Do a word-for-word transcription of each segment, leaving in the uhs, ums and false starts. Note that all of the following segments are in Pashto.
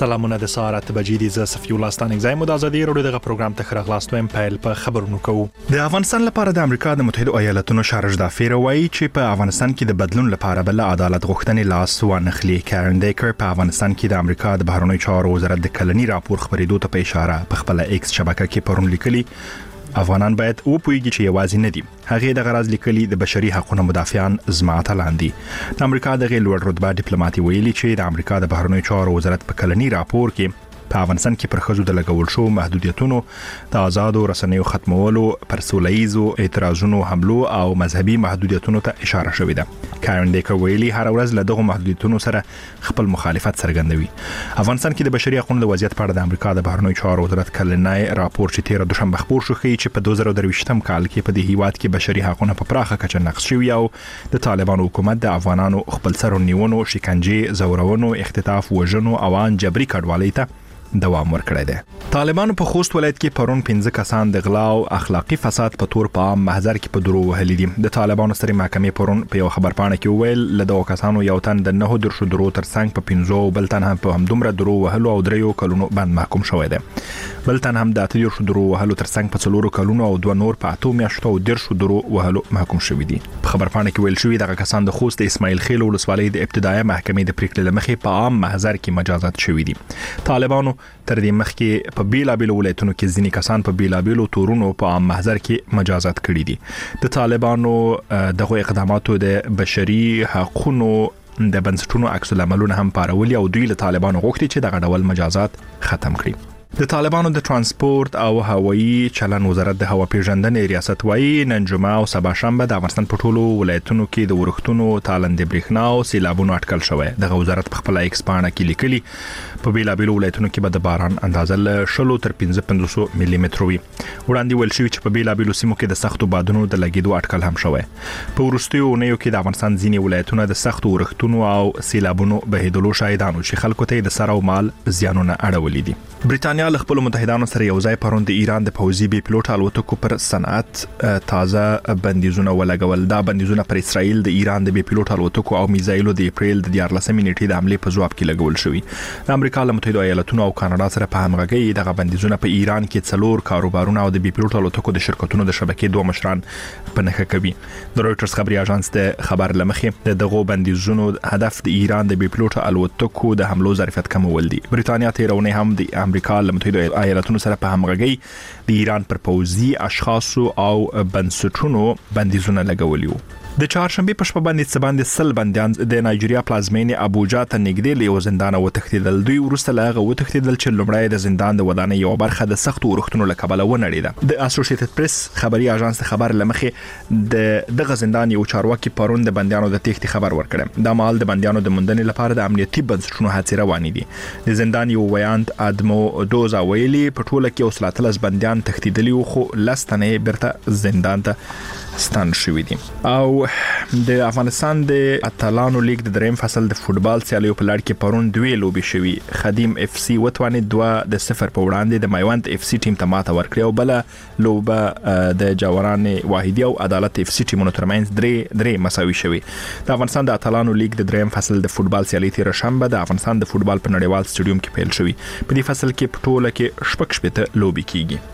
سلامونه د ساعت بجې دي ز صفي الله ستانګ زای مو د ازادي رادیو دغه پروګرام ته خراغلاست ویم پیل په خبرونو کوو. د افغانستان لپاره د امریکا د متحده ایالاتونو شارج دافیر وایي چې په افغانستان کې د بدلون لپاره بل عدالت غوښتنې لاس وانخلي. کارن دیکر په افغانستان کې د امریکا د بهرنیو چارو وزارت د کلنی راپور خبرېدو ته په اشاره په خپل ایکس شبکه کې پرون لیکلي افغانان باید او پویږي چې یوازې نه دي. هغه د غرض لیکلي د بشري حقوقو مدافعان زمات لاندې د امریکا د غیر لوړ رتبه ډیپلوماټي ویلي چې د امریکا د بهرنیو چارو وزارت په کلنی راپور کې په افغانستان کې پر خځو د لګول شو محدودیتونو د آزادو رسنیو ختمولو پر سوله‌ایزو اعتراضونو حملو او مذهبي محدودیتونو ته اشاره شوې ده. کارن دیکر ویلي هر ورځ له دغه محدودیتونو سره خپل مخالفت څرګندوي. افغانستان کې د بشري حقوقو د وضعیت په اړه د امریکا د بهرنیو چارو وزارت کلنی راپور چې تیر دوشنبه خبر شو ښیي چې په دوه زره درویشتم کال کې په دې هیواد کې بشري حقوقو په پراخه کچه نقض شوي او د طالبانو حکومت د افغانانو خپل سر نیونو، شکنجه، زورونو، اختطاف، وژنو او ان جبري کډوالۍ ته دوام ورکړی دی. طالبانو په خوست ولایت کې پرون پنځه کسان د غلا او اخلاقی فساد په تور په عام محضر کې په درو وهلي دي. د طالبانو سترې محکمې پرون په یو خبرپاڼه کې وویل له دغو کسانو یو تن د نه درشو درو ترڅنګ په پنځو بل تن هم په همدومره درو وهلو او دریو کلونو باندې محکوم شوی دی. بل تن هم د اته درشو درو وهلو ترڅنګ په څلورو کلونو او دوه نور په اته میاشتو او درشو درو وهلو محکوم شوی دي. په خبرپاڼه کې ویل شوی دغه کسان د خوست د اسماعیل خیل ولسوالۍ د ابتدایي محکمې د پریکړې لمخې په عام محضر کې مجازات شوی دي. طالبانو تر دې مخکې په بیلابیلو ولایتونو کې ځینې کسان په بیلابیلو تورونو په عام محضر کې مجازات کړي دي. د طالبانو دغه اقداماتو د بشري حقوقو د بنسټونو عکس العملونه هم پارولي او دوی له طالبانو غوښتي چې دغه ډول مجازات ختم کړي. د طالبانو د ترانسپورت او هوایي چلن وزارت د هوا پیژندنې ریاست وایي نن جمعه او سبا شنبه د افغانستان په ټولو ولایتونو کې د ورښتونو تالندې برېښنا او سیلابونو اټکل شوی. دغه وزارت په خپل ایکس پاڼه کې لیکلي په بیلابیلو ولایتونو کې به د باران اندازه له شلو تر پنځه پنځوس ملي متر وي. وړاندې ویل شوی چې په بیلابیلو سیمو کې د سختو بادونو د لګیدو اټکل هم شوی. په وروستیو اونیو کې د افغانستان ځینې ولایتونه د سختو ورښتونو او سیلابونو بهیدلو شاهدانو چې خلکو ته د سر او مال زیانونه اړولي دي. برېټانیا له خپل متحدانو سره یو ځای پرون د ایران د پوځي بي پلوټ الوتکو پر صنعت تازه بندیزونه ولګول. دا بندیزونه پر اسرائیل د ایران د بي پلوټ الوتکو او میزایلو د اپریل د دیارلسمې نیټې د حمله په ځواب کې لګول شوی. د امریکا له متحده ایالاتونو او کاناډا سره په همغږي دغه بندیزونه په ایران کې څلور کاروبارونه او د بي پلوټ الوتکو د شرکتونو د شبکې دوه مشران په نښه کوي. د رويټرز خبري اژانس د خبر لمخې دغه بندیزونو هدف د ایران د بي پلوټ الوتکو د حملو ظرفیت کمول دي. برېټانیا تیرونه هم د امریکا له متحده ایالاتونو سره په همغږي د ایران پر پوځي اشخاصو او بنسټونو بندیزونه لګولي وو. د چهارشنبه په شپه باندې څه باندې سل بندیان د نایجیریا پلازمینې ابوجا ته نږدې له یو زندان وتښتیدل. دوی ورسته له وتښتیدل چې لومړی د زندان د ودانۍ یو برخه د سختو ورښتونو له کبله ونړېده. د اسوسییټډ پریس خبري اژانس خبر لمخې د دغه زندان یو چارواکي پرون د بندیانو د تېښتې خبر ورکړ. د مال د بندیانو د موندنې لپاره د امنیتي بنسټونو هڅې روانې دي. د زندان یو ویاند ادمو دوزا ویلي په ټوله کې اوسلاتلس بندیان تښتیدلي وو خو لستنې برته زندان ته ستان شوی دي. او د افغانستان د اتلانو لیگ د دریم فصل د فوتبال سیالیو په لړ کې پرون دوه لوبي شوي. خدیم اف سی وتوانې دوه د صفر په وړاندې د میوند اف سی ټیم ته ماته ورکړه او بل لوبه د جاوران واحدی او عدالت اف سی ټیمونو ترمنځ درې درې مساوي شوي. د افغانستان د اتلانو لیگ د دریم فصل د فوتبال سیالي تیر شنبه د افغانستان د فوتبال په نړیوال سټډیوم کې پیل شوی. په دې فصل کې په ټوله کې شپږ شپږ لوبي کیږي.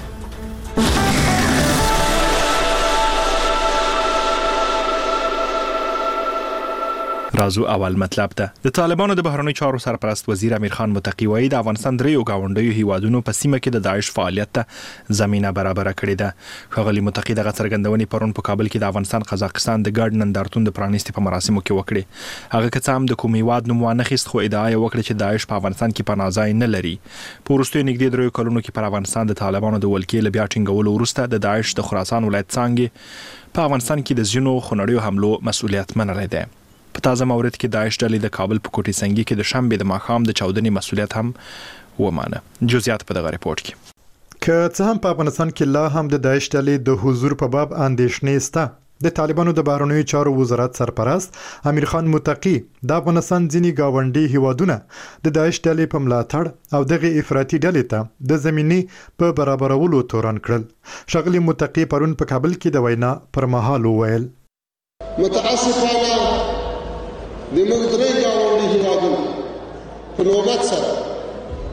رازو اول مطلب ده. د طالبانو د بهرنیو چارو سرپرست وزیر امیر خان متقی وایي د افغانستان دریو گاونډیو هیوادونو په سیمه کې د داعش فعالیت ته زمينه برابر کړې ده. ښاغلي متقی دغه څرګندونې پرون په کابل کې د افغانستان قزاقستان د ګډ نندارتون د پرانیستي په مراسمو کې وکړې. هغه که څه هم د کوم هیواد نوم ونه خیست خو ادعا یې وکړه چې داعش په افغانستان کې پناه ځای نه لري. په وروستیو نږدې دریو کلونو کې پر افغانستان د طالبانو د ولکې له بیا ټینګولو وروسته د داعش د خراسان ولایت څنګه په افغانستان کې د ځینو خونړیو حملو مسؤلیت منلی دی. په تازه مورد کې داعش ډلې د کابل په کوټې سنگي کې د شنبه د ماښام د چاودنې مسؤلیت هم ومانه. جزئیات په دغه ریپورت کې. که څه هم په افغانستان کې لا هم د داعش ډلې د حضور په باب اندېښنې شته. د طالبانو د بهرنیو چارو وزارت سرپرست امیر خان متقی د افغانستان ځینې گاونډي هیوادونه د داعش ډلې په ملاتړ او دغه افراطي ډلې ته د زمینې په برابرولو تورن کړل. ښاغلي متقی پرون په کابل کې د وینا پر مهال وویل متاسفانه د موږ درې گاونډي هیوادونو په نوبت سره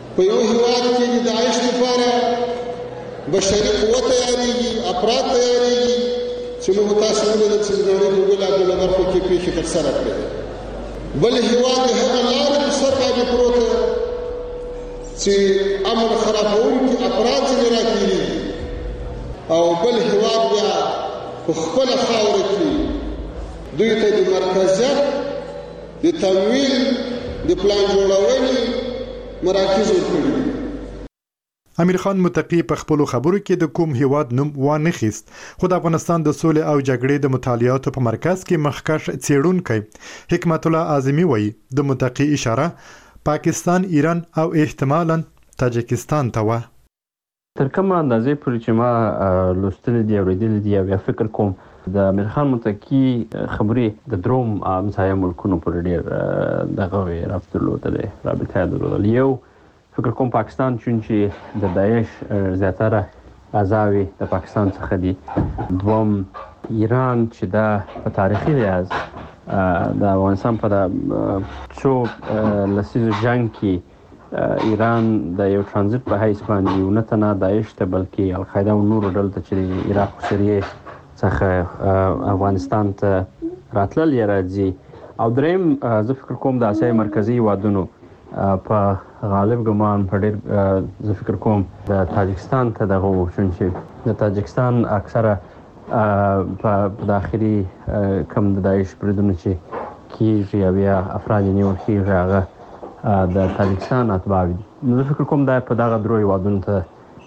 په یو هیواد کې د داعش لپاره بشري قوه تیارېږي، افراد تیارېږي چې موږ تاسو ولیدل چې د نړۍ په بېلابېلو برخو کې پېښې ترسره کړې. بل هیواد د هغه لارې په سر باندې پروت دی چې امن خرابوونکي افراد ځینې راتېرېږي، او بل هیواد بیا په خپله خاوره کې دوی ته د مرکزیت، د تمویل، د پلان جوړونې مراکز ورکړي. امیر خان متقي په خپلو خبرو کې د کوم هیواد نوم وانه خیست، خو د افغانستان د سولې او جګړې د مطالعاتو په مرکز کې مخکښ څېړونکی حکمت الله اعظمي وایي د متقي اشاره پاکستان، ایران او احتمالاً تاجکستان ته وه. تر کومه اندازې پورې چې ما لوستلي دي، اورېدلي دي، او یا فکر کوم د امیر خان متقي خبرې د دروم همسایه ملکونو پورې ډېر دغه ربط درلودلی، رابطه یې درلودله. یو فکر کوم پاکستان، چون چې د داعش زیاتره اعضاوې د پاکستان څخه دي. دوم ایران چې دا په تاریخي لحاظ د افغانستان په څو لسیزو جنګ کې ایران د یو ترانزیت په حیث باندې یو نه تنه داعش ته بلکې القاعده او نورو ډلو ته چې د عراق او سوریې څخه افغانستان ته راتلل یې راځي. او دریم زه فکر کوم د اسیا مرکزي هیوادونو په غالب ګمان په ډېر زه فکر کوم د تاجکستان ته دغه و، چون چې د تاجکستان اکثره په داخلي کم د داعش بریدونه چې کېږي او یا افراد یې نیول کېږي هغه د تاجکستان اتباع دي. نو زه فکر کوم دا په دغه درو هیوادونو ته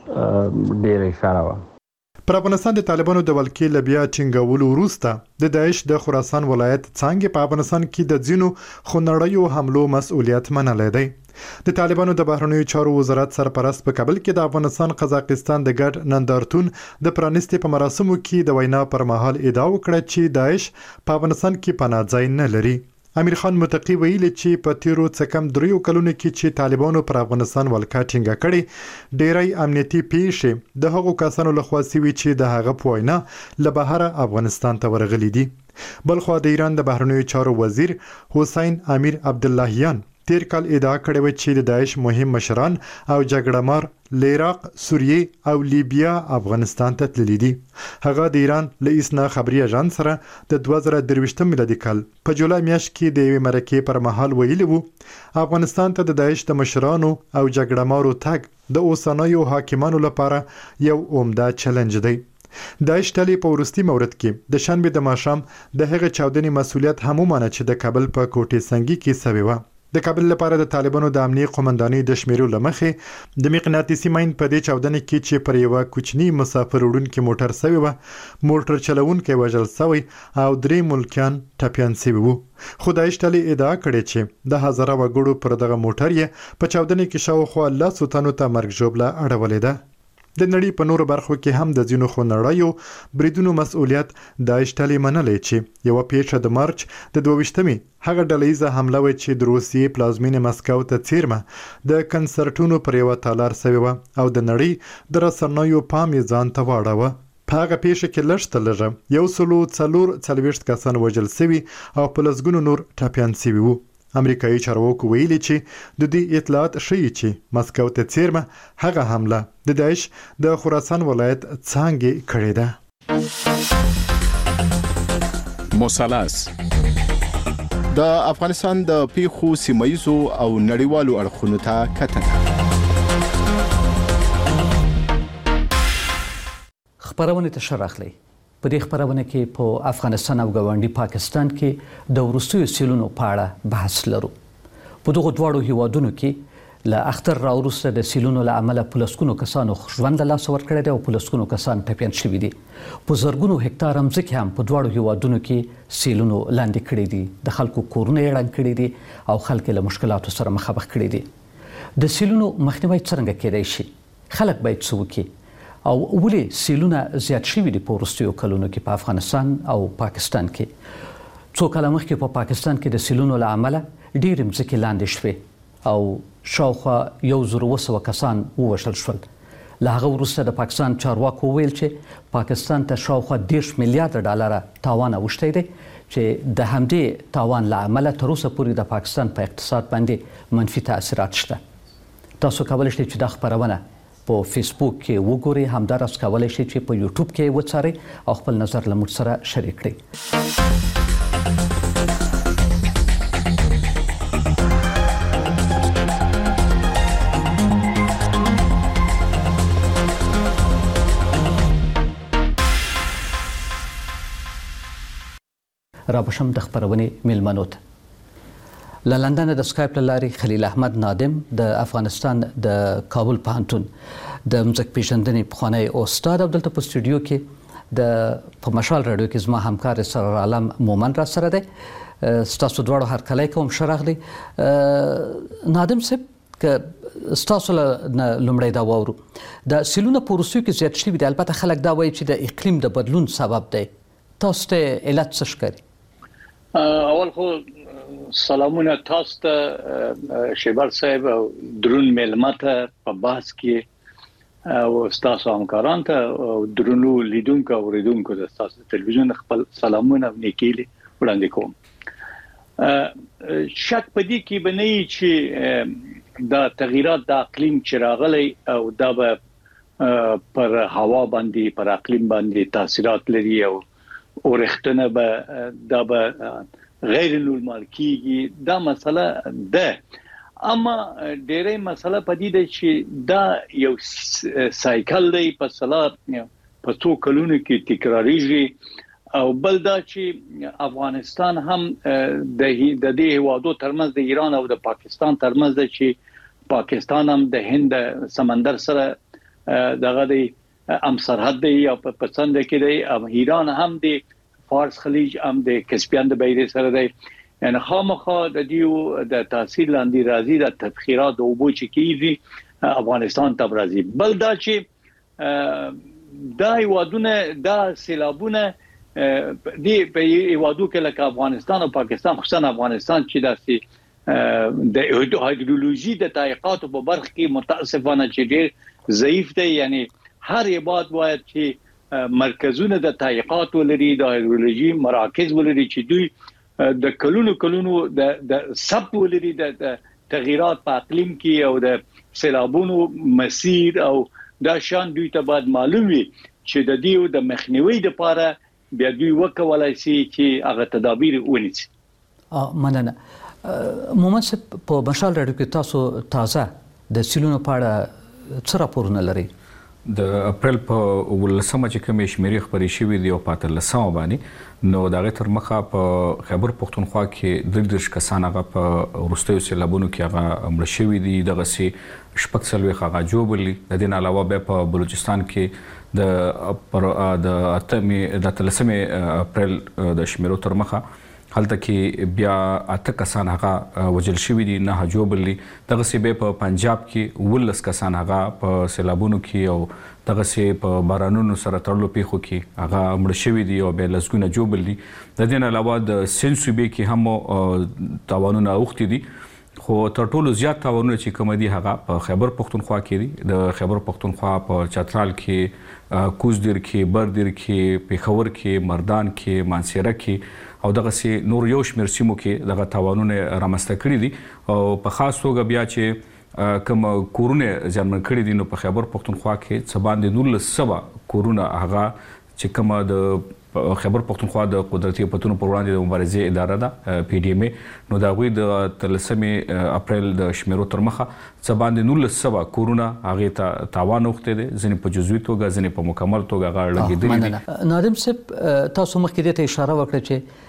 ډېره اشاره وه. پر افغانستان د طالبانو د ولکې له بیا ټینګولو وروسته د داعش د خراسان ولایت څانګې په افغانستان کې د ځینو خونړیو حملو مسؤلیت منلی دی. د طالبانو د بهرنیو چارو وزارت سرپرست په کابل کې د افغانستان قزاقستان د ګډ نندارتون د پرانیستې په مراسمو کې د وینا پر مهال ادعا وکړه چې داعش په افغانستان کې پناه ځای نه لري. امیر خان متقي ویلي چې په تیرو څه کم دریو کلونو کې چې طالبانو پر افغانستان ولکه ټینګه کړې، ډېری امنیتي پیښې د هغو کسانو لخوا سوي چې د هغه په وینا له بهره افغانستان ته ورغلي دي. بلخوا د ایران د بهرنیو چارو وزیر حسین امیر عبداللهیان تیر کال ادعا کړې و چې د داعش مهم مشران او جګړه مار له عراق، سوریې او لیبیا افغانستان ته تللي دي. هغه د ایران له اسنا خبري اژانس سره د دوه زره درویشتم میلادي کال په جولای میاشت کې د یوې مرکې پر مهال ویلي وو افغانستان ته د داعش د مشرانو او جګړه مارو تګ د اوسنیو حاکمانو لپاره یو عمده چیلنج دی. داعش ډلې په وروستي مورد کې د شنبې د ماښام د هغه چاودنې مسؤلیت هم ومانه چې د کابل په کوټې سنگي کې سوې وه. د کابل لپاره د طالبانو د امنیه قومندانۍ د شمیرو لمخې د مقناطیسي ماین په دې چاودنې کې چې پر یوه کوچني مسافر وړونکي موټر سوی و، موټر چلوونکی وژل سوی او درې ملکیان ټپیان سوي وو. خو داعش ډلې ادعا کړې چې د هزاره وګړو پر دغه موټر یې په چاودنې کې شاوخوا لسو تنو ته مرګ ژوبله اړولې ده. د نړۍ په نورو برخو کې هم د ځینو خونړیو بریدونو مسؤلیت داعش ډلې منلی چې یوه پیښه د مارچ د دوهویشتمې هغه ډله ییزه حمله وه چې د روسیې پلازمینې مسکو ته څیرمه د کنسرټونو پر یوه تالار سوې وه او د نړۍ د رسنیو پام یې ځان ته واړوه. په هغه پیښه کې لږ تر لږه یو سلو څلور څلوېښت کسان وژل سوي او په لسګونو نور ټپیان سوي وو. امریکایي چارواکو ویلي چې د دې اطلاعات ښیي چې مسکو ته څیرمه هغه حمله د داعش د خراسان ولایت څانګې کړې ده. مثلث د افغانستان د پیښو سیمایزو او نړیوالو اړخونو ته کتنه. خبرونه ته شرحلي په دې خبرونه کې په افغانستان او ګاونډي پاکستان کې د وروستیو سیلونو په اړه بحث لرو. په دغو دواړو هیوادونو کې له اختر راوروسته د سیلونو له امله په لسګونو کسانو ژوند له لاسه ورکړی دی او په لسګونو کسان ټپیان شوي دي. په زرګونو هکتار ځمکې هم په دواړو هیوادونو کې سیلونو لاندې کړي دي، د خلکو کورونه یې ړنګ کړي دي او خلک له مشکلاتو سره مخامخ کړي دي. د سیلونو مخنیوی څرنګه کېدای شي؟ خلک باید څه وکړي؟ او ولې سیلونه زیات شوي دي په وروستیو کلونو کې په افغانستان او پاکستان کې؟ څو کاله مخکې په پاکستان کې د سیلونو له امله ډېرې مځکې لاندې شوې او شاوخوا یو زر اوه سوه کسان ووژل شول. له هغه وروسته د پاکستان چارواکو وویل چې پاکستان ته شاوخوا دېرش میلیارده ډالره تاوان اوښتی دی چې د همدې تاوان له امله تر اوسه پورې د پاکستان په اقتصاد باندې منفي تاثیرات شته. تاسو کولی شئ چې دا خبرونه په فیسبوک کې وګورئ، همداراز کولی شئ چې په یوټیوب کې وڅارئ او خپل نظر له موږ سره شریک کړئ. را بشم د خبرونې میلمنو ته. له لندن د سکایپ له لارې خلیل احمد نادم د افغانستان د کابل پوهنتون د مځک پیژندنې پخوانی استاد او دلته په سټوډیو کې د په مشال راډیو کې زما همکار سرور عالم مومن را سره دی. ستاسو دواړو هرکلی کوم، ښه راغلي. نادم صاحب، که ستاسو له لومړی دا واورو، د سیلونه په وروستیو کې زیات شوي دي، البته خلک دا وایي چې د اقلیم د بدلون سبب دی. تاسو ته علت څه ښکاري؟ اول خو سلامونه تاسو ته شیبر صاحب او درون میلمه ته په بحث کې او تاسو همکاران ته او درونو لیدونکو او اوریدونکو د تاسو تلویزیون خپل سلامونه نیکیلي وړاندې کوم. شک پدې کې بنئ چې دا تغیرات د اقلیم چې راغلي او دا به پر هوا باندې پر اقلیم باندې تاثیرات لري او اورختنه به دا به غیر نورمال کیږي. دا مسله ده، اما ډېرې مسله پدې ده چې دا یو سایکل دی، په سلا په څو کلونو کې تکراریږي. او بل دا چې افغانستان هم د د دې هوادو ترمنځ د ایران او د پاکستان ترمنځ ده چې پاکستان هم د هند سمندر سره دغه دی ام سرحد دی او په پسند کې دی، او ایران هم د فارس خلیج هم د کسپیان د بحیرې سره دی. یعنی خامخا د دیو د تاثیر لاندې راځي د تبخیرات او اوبو چې کیږي افغانستان ته راځي. بل دا چې دا هیوادونه دا سیلابونه دی په هیوادو کې لکه افغانستان او پاکستان، خصوصا افغانستان چې داسې د هایدرولوژي د تحقیقاتو په برخه کې متاسفانه چې ډېر ضعیف دی. یعنی هر عبادت باید چې مرکزونه د تحقیقات ولري، د هایدرولوژي مراکز ولري چې دوی د کلونو کلونو د د سب ولري د تغیرات په اقلیم کې او د سیلابونو مسیر او دا شان دوی ته باید معلوم وي چې د دیو د مخنیوي لپاره بیا دوی وکولای شي چې هغه تدابیر ونیسي. مننه. مومن صاحب، په مشال راډیو کې تاسو تازه د سیلونو په اړه څه راپورونه لرئ؟ د اپریل په ولسمه چې کومې شمیرې خبرې شوې دي او په اتلسمه باندې، نو د هغې تر مخه په خیبر پښتونخوا کې درې دېرش کسان هغه په وروستیو سیلابونو کې هغه مړه شوي دي، دغسې شپږ څلوېښت هغه جوړ دي. د دې نه علاوه بیا په بلوچستان کې د د اتمې د اتلسمې اپریل د شمیرو تر مخه هلته کې بیا اته کسان هغه وژل شوي دي، نه جوړ دي. دغسې بیا په پنجاب کې اوولس کسان هغه په سیلابونو کې او دغسې په بارانونو سره تړلو پیښو کې هغه مړه شوي دي او بیا لسګونه جوړ دي. د دې نه علاوه د سند صوبې کې هم تاوانونه اوښتي دي، خو تر ټولو زیات تاوانونه چې کوم دي هغه په خیبر پښتونخوا کې دي. د خیبر پښتونخوا په چترال کې، کوزدیر کې، بردیر کې، پیښور کې، مردان کې، مانسیره کې او دغسې نور یو شمېر سیمو کې دغه تاوانونه رامنځته کړي دي. او په خاص توګه بیا چې کوم کورونه زیانمن کړي دي، نو په خیبر پښتونخوا کې څه باندې نولس سوه کورونه هغه چې کومه د خیبر پښتونخوا د قدرتي آفتونو پر وړاندې د مبارزې اداره ده، پی ډي ایم ای، نو د هغوی د اتلسمې اپریل د شمیرو تر مخه څه باندې نولس سوه کورونه هغې ته تاوان اوښتی دی، ځینې په جزوي توګه، ځینې په مکمل توګه هغه لګېدلي دي. نادم صاحب، تاسو مخکې دې ته اشاره وکړه چې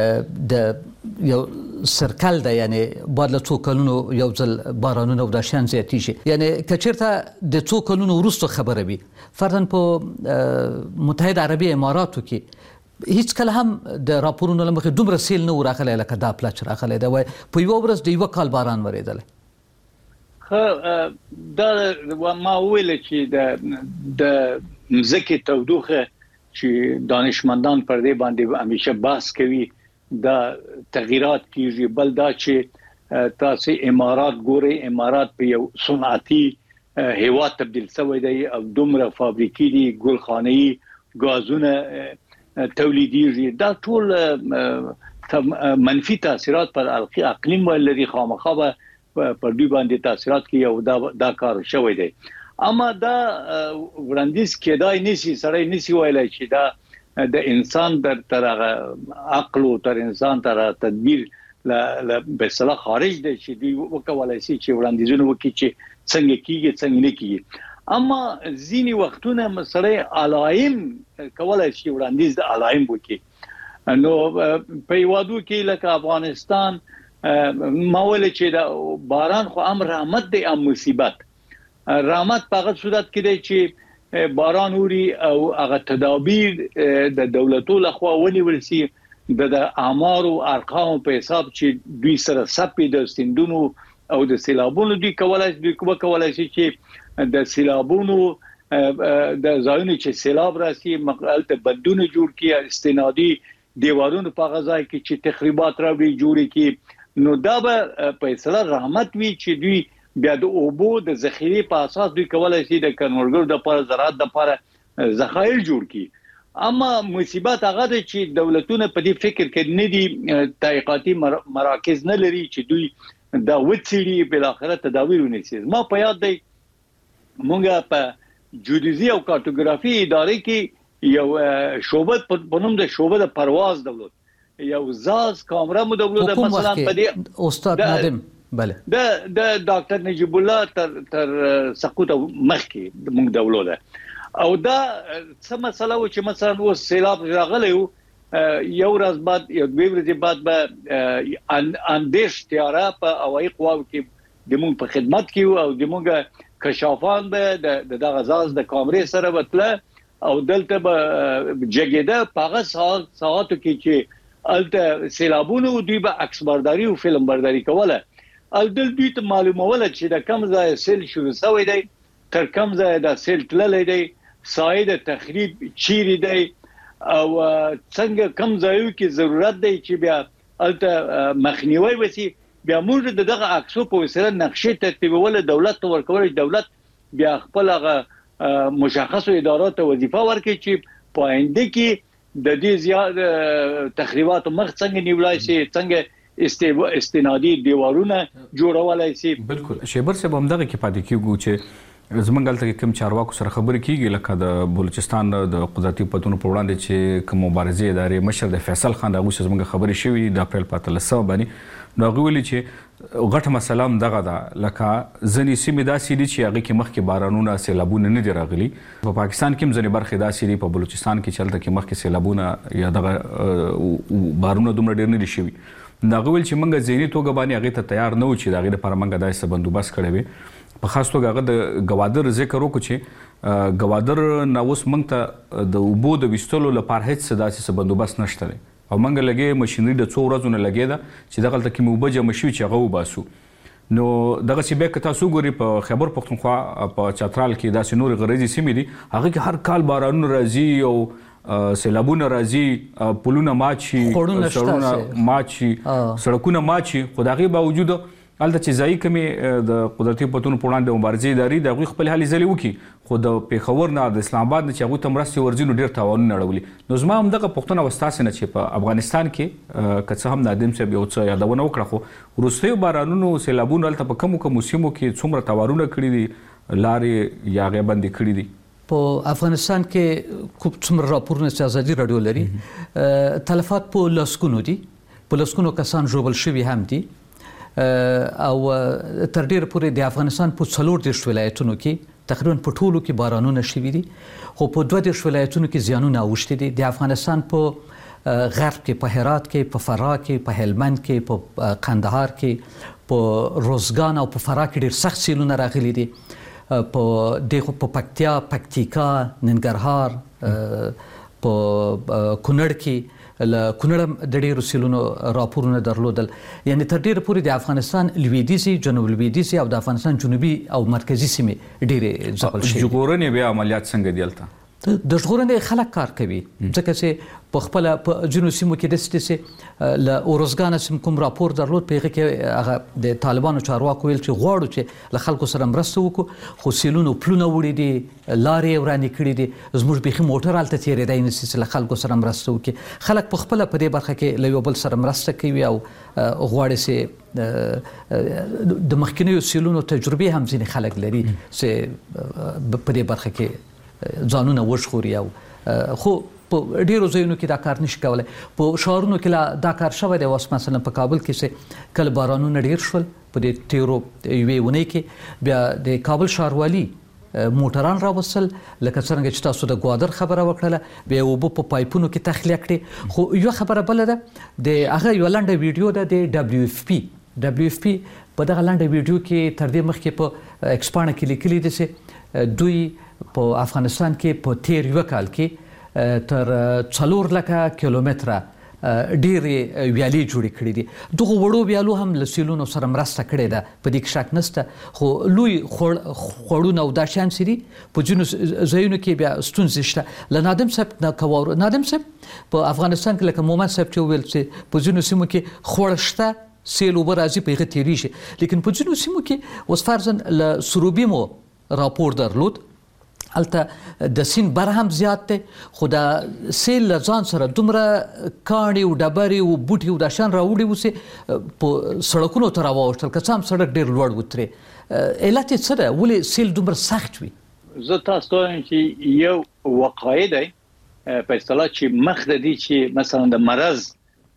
د یو سرکل ده، یعنی بعد له څو کلونو یو ځل بارانونه او دا شیان زیاتېږي. یعنی که چېرته د څو کلونو وروسته خبره وي، فرضاً په متحده عربي اماراتو کې هیڅ کله هم د راپورونو له مخې دومره سیل نه و راغلی لکه دا پله چې راغلی ده، وایي په یوه ورځ د یوه کال باران ورېدلی. ښه، دا ما وویله چې د مځکې تودوخه چې دانشمندان پر دې باندې همیشه بحث کوي، دا تغیرات کیږي. بل دا چې تاسو امارات ګورئ، امارات په یو صنعتي هیواد تبدیل شوی دی او دومره فابریکې دي، ګلخانه‌ای غازونه تولیدېږي. دا ټول منفي تاثیرات پر اقلیم ولري. خامخا به په دوی باندې تاثیرات کوي او دا دا کار شوی دی. اما دا وړاندیز کېدای نشي، سړی نشي ویلای چې دا د انسان در تر عقل او تر انسان تر تدبیر ل به اصطلاح خارج دی چې دوی وکولای شي چې وړاندیزونه وکړي چې څنګه کیږي څنګه نه کیږي. اما ځینی وختونه مسله علایم کولای شي وړاندیز د علایم وکړي. نو په یوادو کې لکه افغانستان ما ول چې د باران خو امر رحمت دی ام مصیبت. رحمت په هغه صورت کې دی چې باران اوري او هغه تدابیر د دولتو لخوا ونیول شي د اعمار او ارقام په حساب چې دوی سره سپې د سیندونو او د سیلابونو دوی کولای دوی کولای شي چې د سیلابونو د ځایونو چې سیلاب راسي مقالته بندونه جوړ کړي، استنادي دیوالونو په غځای کې چې تخریبات راوړي جوړ کړي. نو دا به په اصطلاح رحمت وی چې دوی بیا د اوبو د ذخیره په اساس دوی کولای شي د کنورګر د لپاره زراعت د لپاره ذخایر جوړ کړي. اما مصیبت هغه ده چې دولتونه په دې فکر کې نه دي، تحقیقاتي مراکز نه لري چې دوی دا وڅېړي بل اخرت تداویر ونیسي. ما په یاد دی مونږه په جیودیزي او کارتوګرافي ادارې کې یو شعبه په نوم د شعبه د پرواز دولت یو زاز کامره مو دولت مثلا په دې استاد نادم بله د د ډاکټر نجیب الله تر تر سقوط مخکې د موږ دولت او دا څه مسله و چې مثلا و سیلاب راغلی یو ورځ بعد یو دوه ورځې بعد به اندیش تیاره په هوایي قواو کې د موږ په خدمت کې او د موږ کشافان به د دغه زاز د کامرې سره وتله او دلته به جګیده په هغه ساعتو کې چې الته سیلابونو دوی به عکس برداری او فلم برداری کوله. الدل دوی ته معلوموله چې د کم ځای سیل شروع شوی دی، تر کم ځای د سیل تللی دی، سایه د تخریب چیرې دی او څنګه کم ځایو کې ضرورت دی چې بیا الته مخنیوي وسی. بیا موږ د دغه عکسو په وسیله نقشې ترتیبول دولت ته ورکول، دولت بیا خپل هغه مشخصو اداراتو وظیفه ورکړي چې په آینده کې د دې زیات تخریبات مخ څنګه نیولای شي، څنګه استنادي دیوالونه جوړولای شي. بالکل شیبر صاحب هم دغه کې پاتې کیږي چې زمونږ هلته کوم چارواکو سره خبرې کیږي لکه د بلوچستان د قدرتي پتونو پر وړاندې چې کوم مبارزې ادارې مشر د فیصل خان هغوی سره زمونږ خبرې شوي د اپریل په اتلسمه باندې. نو هغوی ویلي چې غټه مسله هم دغه ده لکه ځینې سیمې داسې دي چې هغې کې مخکې بارانونه سیلابونه نه دي راغلي. په پاکستان کې هم ځینې برخې داسې دي، په بلوچستان کې چې هلته کې مخکې سیلابونه یا دغه بارونه دومره ډېر نه دي شوي. نو هغه ویل چې موږ ذهني توګه باندې هغې ته تیار نه وو چې د هغې دپاره موږ داسې بندوبست کړی وي. په خاص توګه هغه د ګوادر ذکر وکړو چې ګوادر نه اوس موږ ته د اوبو د ویستلو لپاره هېڅ څه داسې بندوبست نشته دی او موږ لګې مشینري د څو ورځو نه لګې ده چې دغلته کې مې اوبه جمع شوي چې هغه وباسو. نو دغسې بیا که تاسو وګورئ په خیبر پښتونخوا په چترال کې داسې نورې غریزي سیمې دي، هغه کې هر کال بارانونه راځي او سیلابونه راځي، پلونه مات شي، سړکونه مات شي، سړکونه مات شي، خو د هغې باوجود هلته چې ځایي کمې د قدرتي پتونو په وړاندې مبارزې ادارې د هغوی خپلې هلې ځلې وکړي، خو د پېښور نه د اسلام آباد نه چې هغوی ته مرستې ورځي نو ډېر تاوانونه اړولي. نو زما همدغه پوښتنه وه ستاسې نه چې په افغانستان کې که څه هم نادم صاحب یو څه یادونه وکړه، خو وروستیو بارانونو سیلابونو هلته په کمو کمو سیمو کې څومره تاوانونه کړي دي، لارې یا هغې بندې کړي دي. په افغانستان کې کوم څومره راپورونه چې ازادي راډیو لري تلفات په لسګونو دي، په لسګونو کسان ژوبل شوي هم دي او تر ډیره پورې د افغانستان په څلور دېرش ولایتونو کې تقریبا په ټولو کې بارانونه شوي دي، خو په دوه دېرش ولایتونو کې زیانونه اوښتي دي. د افغانستان په غرب کې، په هرات کې، په فراه کې، په هلمند کې، په قندهار کې، په روزګان او په فراه کې ډېر سخت سیلونه راغلي دي. په دغه په پکتیا، پکتیکا، ننګرهار، په کونړ کې له کونړ د ډېرو سیلونو راپورونه درلودل. یعنی تر ډېره پورې د افغانستان لویدیځي، جنوب لویدیځي او د افغانستان جنوبي او مرکزي سیمې ډېرې ځپل شوي. ژغورنې بیا عملیات څنګه دي هلته؟ د ژغورنې خلک کار کوي ځکه چې په خپل په جنوب سیمو کې د ستې ل اورزګان سم کوم راپور درلود په هغه کې هغه د طالبانو چارواکو ویل چې غواړو چې له خلکو سره مرسته وکړو خو سیلونو پلونه وړي دي لارې ورانې کړي دي زموږ بيخي موټر هلته تېرېدی نشي چې له خلکو سره مرسته وکړي خلک په خپله په دې برخه کې له یو بل سره مرسته کوي او غواړي چې د مخکینیو سیلونو تجربې هم ځینې خلک لري چې په دې برخه کې ځانونه وژغوري او خو په ډیرو ځایونو کې دا کار نشي کولای په شهرونو کې لا دا کار شوی دی اوس مثلا په کابل کې چې کله بارانونه ډیر شول په دې تیرو یوې اونۍ کې بیا د کابل ښاروالي موټران راوصل لکه څنګه چې تاسو د ګوادر خبره وکړه بیا اوبه په پایپونو کې تخلیه کړي خو یو خبره بله ده د هغه یو لنډه ویډیو ده د ډبلیو اف پی ډبلیو اف پی په دغه لنډه ویډیو کې تر دې مخکې په ایکسپانه کې لیکلي دي چې دوی په افغانستان کې په تیر یو کال کې تر څلور لکه کیلومتره ډېرې ویالې جوړې کړې دي دغه وړو ویالو هم له سیلونو سره مرسته کړې ده په دې کې شک نشته خو لوی خوړونه او دا شیان چې دي په ځینو ځایونو کې بیا ستونزې شته له نادم صاحب نه که واورو نادم صاحب په افغانستان کې لکه مومن صاحب چې وویل چې په ځینو سیمو کې خوړ شته سیل اوبه راځي په هغه تېرېږي لیکن په ځینو سیمو کې اوس فرضاً له سروبي مو راپور درلود هلته د سیند بر هم زیات دی خو د سیل له ځان سره دومره کاڼي او ډبرې او بوټي او دا شیان راوړي وو چې په سړکونو ته راواوښتل که څه هم سړک ډېر لوړ و ترې علت یې څه ده ولې سیل دومره سخت وي زه تاسو ته وایم چې یو وقایع دی په اصطلاح چې مخ د دې چې مثلا د مرض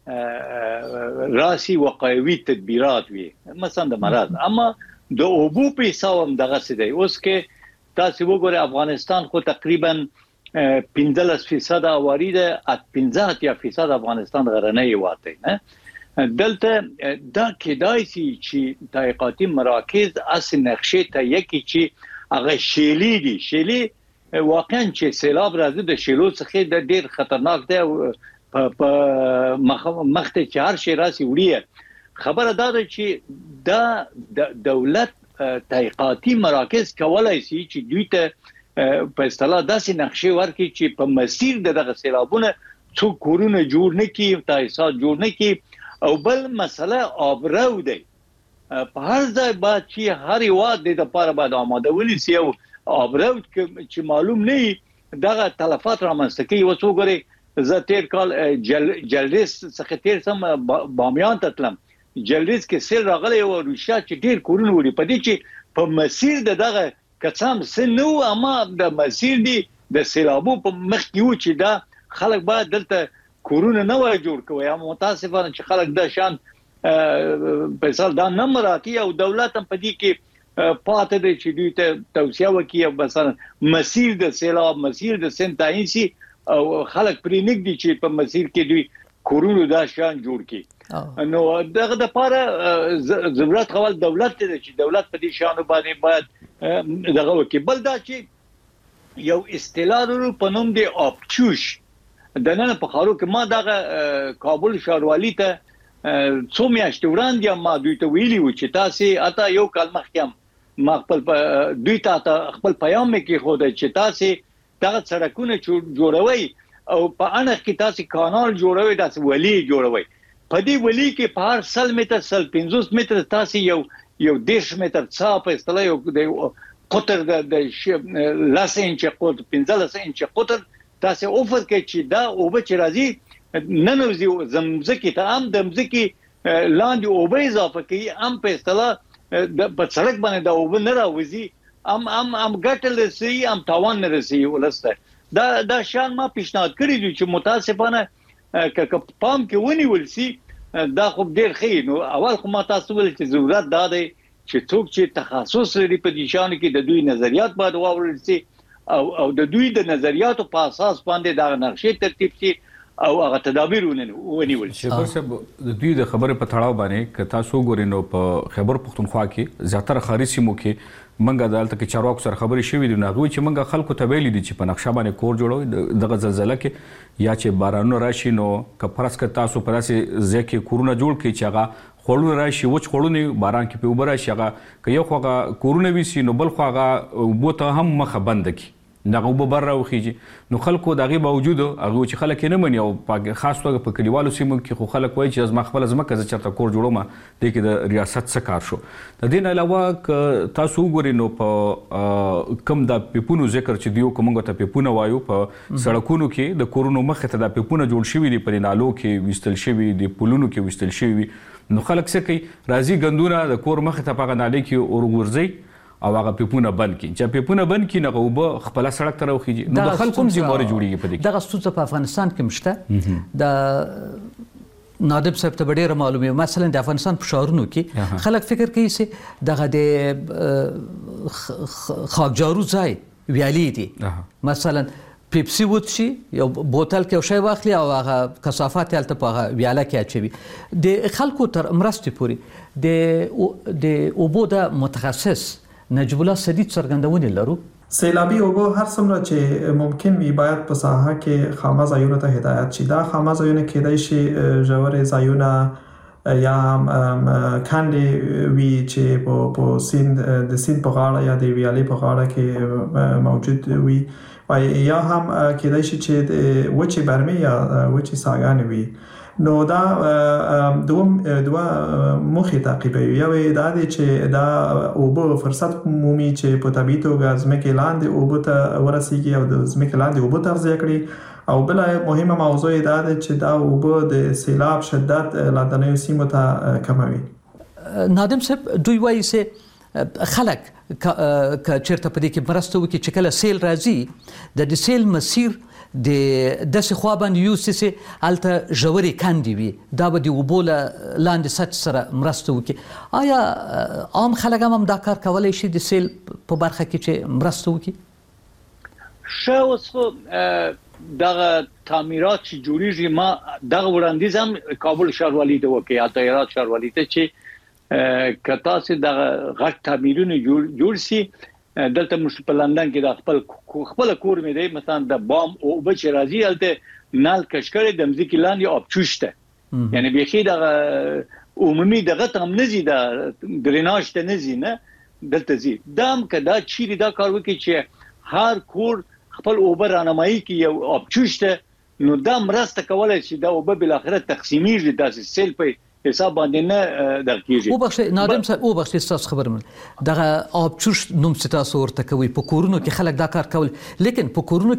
راسي وقایوي تدبیرات وي مثلا د مرض اما د اوبو په حساب هم دغه څه دی اوس کې تاسو وګورئ افغانستان خو تقریبا پنځلس فیصد اواري ده پنځه اتیا فیصد افغانستان غرنی واته نه دلته دا کېدای شي چې تحقیقاتي مراکز اصل نقشه ته یکی چې هغه شیلی دي شیلی واقعا چې سیلاب راځي د شیلو څخه د ډیر خطرناک دی په مخته چې هر شي راسي وړي خبره دا ده چې دا دولت تحقیقاتي مراکز کولای شي چې دوی ته په اصطلاح داسې نقشې ورکړي چې په مسیر دغه سیلابونه څو کورونه جوړ نه کړي تاسیسات جوړ نه کړي او بل مسله آبرو دی په هر ځای باید چې هر یواد د لپاره باید آماده ونیسي او آبرو چې معلوم نه دغه تلفات رامنځته کوي اوس وګورئ زه تیر کال جلریز څخه تیر سم بامیان ته تلم جلریز کې سیل راغلی او روسیا چې ډیر کورونه وړي په دې چې په مسیر د دغه کڅام سنو اما د مسیر دی د سیلابو په مخ کې و چې دا خلک باید دلته کورونه نه وای جوړ کوي اما متاسفانه چې خلک د شان په سال دا نه مراتي او دولت هم په دې کې پاتې دی چې دوی ته توصیه وکړي مثلا مسیر د سیلاب مسیر د سن تعیین شي او خلک پرې نګدي چې په مسیر کې دوی کورونه دا شان جوړ کړي نو دغه د لپاره ضرورت خپل دولت ته چې دولت په دې شانو باندې باید دغه وکړي بل دا چې یو اصطلاح په نوم دی آبچوش د نن په خارو کې ما دغه کابل ښاروالي ته څو میاشتې وړاندې ما دوی ته ویلي و چې تاسو اته یو کال مخکې ما خپل دوی ته خپل پیغام کې خو د چې تاسو دغه سړکونه جوړوي او په اړه کې تاسو کانال جوړوي تاسو ولی جوړوي په دې ولی کې په هر سل متر سل پنځوس متر تاسو یو یو دیش متر څا په اصطلاح یو د قطر د لاس انچ قطر پنځلس انچ قطر تاسو اوفر کې چې دا او به چې راځي ننوزي زمزکه ته هم د مزکی لاندې او به اضافه کوي هم په اصطلاح په سړک باندې دا او به نه راوځي ام ام ام ګټل سي ام تاوان نه رسي ولسته دا دا شان ما پیشنهاد کړی دی چې متاسفانه که پام کې ونیول سي دا خو ډیر ښه نو اول خو ما تاسو ول چې ضرورت دا دی چې څوک چې تخصص لري په دې شان کې د دوی نظریات باید واورل سي او او د دوی د نظریاتو په اساس باندې دا نقشې ترتیب سي او هغه تدابیر ونیول شي شکر صاحب د دوی د خبره په تړاو باندې که تاسو ګورئ نو په خیبر پختونخوا کې زیاتره ښاري سیمو کې منګه دالته کې چارواکو سره خبرې شوې دي نو هغوی چې منګه خلکو ته ویلي دي چې په نقشه باندې کور جوړوي دغه زلزله کې یا چې بارانونه راشي نو که فرض کړه تاسو په داسې ځای کې کورونه جوړ کړئ چې هغه خوړونه راشي وچ خوړونه باران کې په اوبه راشي هغه که یو خو هغه کورونه ویسي نو بل خو هغه اوبو ته هم مخه بنده کړي دغه اوبه بر راوخیږي نو خلکو دغه باوجود هغه چې خلک نه مني او خاص توګه په کلیوالو سیمو کې خو خلک وایي چې از ما خپل ځمکه زه چېرته کور جوړوم د کې د ریاست څه کار شو د دې نه علاوه تاسو وګورئ نو په کم د پیپونو ذکر چې دیو کومګه ته پیپونه وایو په سړکونو کې د کورونو مخې ته د پیپونه جوړ شوي دي په نالو کې وستل شوي دي پلونو کې وستل شوي نو خلک څه کوي راځي غندونه د کور مخې ته په نالې کې اور ورځي او هغه پیپونه بند کړي چې پیپونه بند کړي نو وب خپل سړک ته راوخیږي نو د خلکو هم ذمہوار جوړیږي په دې دغه ستونزه په افغانستان کې مشته د نادب صاحب ته ډیره معلومه مثلا د افغانستان په شهرونو کې خلک فکر کوي چې دغه د خاکجارو ځای ویالي دي مثلا پیپسي وڅشي یو بوتل کې شی واخلي او هغه کثافات یالته په ویاله کې اچوي د خلکو تر مرستې پورې د د اوبو د متخصص نجیب الله سدید څرګندونې لرو سیلابي اوبو هر څومره چې ممکن وي باید په ساحه کې خامه ځایونو ته هدایت شي دا خامه ځایونه کېدای شي ژورې ځایونه یا کاندې وي چې په په سیند د سیند په غاړه یا د ویالې په غاړه کې موجود وي یا هم کېدای شي چې د وچې برمې یا وچې ساګانې وي نو دا دوم دوه مخې تعقیبوي یو دا دی چې دا اوبه فرصت مومي چې په طبیعي توګه ځمکې لاندې اوبه ته ورسیږي او د ځمکې لاندې اوبه تغذیه کړي او بل مهمه موضوع دا ده چې دا اوبه د سیلاب شدت لاندنیو سیمو ته کموي نادم صاحب دوی وایي چې خلک ک چیرته په دې کې مرسته وکړي چې کله سیل راځي د سیل مسیر د داسې خوا باندې یوسي چې هلته ژورې کندې وي دا به د اوبو له لاندې سطح سره مرسته وکړي آیا عام خلک هم دا کار کولی شي د سیل په برخه کې چې مرسته وکړي ښه اوس خو دغه تعمیرات چې جوړیږي ما دغه وړاندیز هم کابل ښاروالي ته وکړي یا هرات ښاروالي ته چې کتا سي د غټ تعمیرونه جوړ سي دلته مش په لندن کې د خپل خپل کور مې دی مثلا د بام او بچ راځي الته نال کشکړې د مځکې لاندې اپچوشته یعنی بيخي د عمومي دغه تم نزي د دریناج ته نزي نه دلته زی دام کدا چیرې دا کار وکړي چې هر کور خپل اوبر رانمایي کې یو اپچوشته نو دا مرسته کولای شي دا وب بل اخرت تقسیمیږي داسې سیل په حساب باندې نه درکېږي او بخښه نادم صاحب او بخښه تاسو خبرم دغه آبچوش نوم تاسو ورته کوي په کورونو کې خلک دا کار کول لیکن په کورونو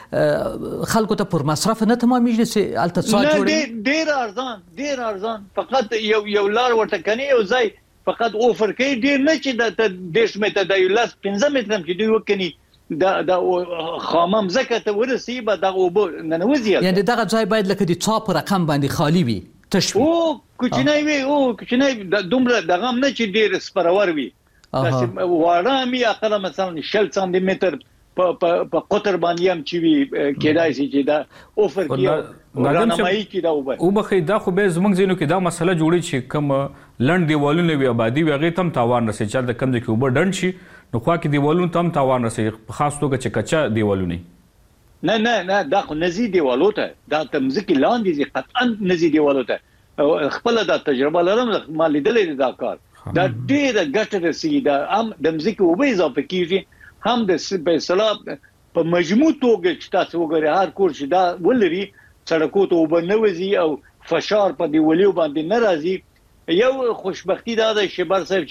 کې خلکو ته پر مصرف نه تمامېږي چې الته څا جوړي ډیر ارزان ډیر ارزان فقط یو یو لار ورته کني یو ځای فقط اوفر کوي ډیر نه چې د دیش مته د یو لاس پنځه متر چې دوی وکني دا دا خامم زکه ته ورسي به دغه وب ننوځي یعنی دغه ځای باید لکه د څا په رقم باندې خالی وي او کوچنی وي او کوچنی دومره دغه نه چې ډیر سپرور وي تاسو واره می اقل مثلا شل سانتي متر په په قطر باندې هم چې وي کېدای شي چې دا اوفر کې رانمایي کې دا وبه او بخې دا خو به زمونږ زینو کې دا مسله جوړي چې کم لند دیوالونه وي آبادی وي هغه تم تاوان رسي چې د کم د کې وبه ډند شي نو خو کې دیوالونه تم تاوان رسي خاص توګه چې کچا دیوالونه نه نه نه دا خو نزي دیوالو ته دا تمځکي لاندې زی قطعا نزي دیوالو ته خپل دا تجربه لرم ما لیدلې دا کار دا ډېر ګټه رسي دا هم د مځکي وبې اضافه کیږي هم د سبسلاب په مجموع توګه چې تاسو وګورئ هر کور چې دا ولري سړکو ته وبنوځي او فشار په دیوالو باندې ناراضي یو خوشبختی دا ده شبر صاحب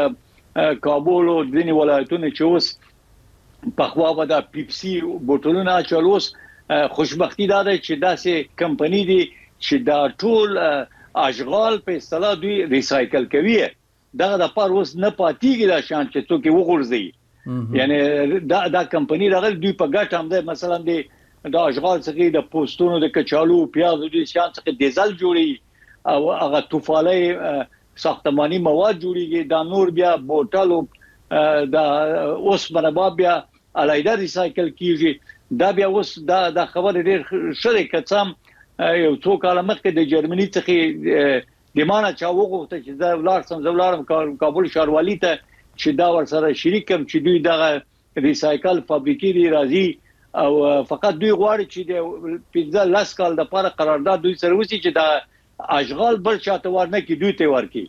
چې کابل او ځینې ولایتونه چې اوس په خوا و دا پیپسي بوتلونه چالوس خوشبختی دا ده چې داسې کمپنی دي چې دا ټول اشغال په اصطلاح دوی ریسایکل کوي دا د پاره اوس نه پاتېږي دا شان چې څوک وګورځي یعنی دا دا کمپنی راغلی دوی په ګټه هم ده مثلا دی دا اشغال څخه د پوسټونو د کچالو پیاز دوی شان څخه ډیزل جوړي او هغه توفاله ساختماني مواد جوړيږي دا نور بیا بوتلو دا اوس باندې بیا علایده ریسایکل کیږي دا بیا اوس دا د خبر ډیر شریکت سم یو څو کال مخکې د جرمني څخه د مانه چا وغوښته چې دا ولارسم زولارم کابل ښاروالي ته چې دا ور سره شریکم چې دوی دغه ریسایکل فابریکې دی راځي او فقط دوی غواړي چې د پنځه لاس کال د لپاره قرارداد دوی سره وسی چې دا اشغال بل چاته ورنه کې دوی ته ورکی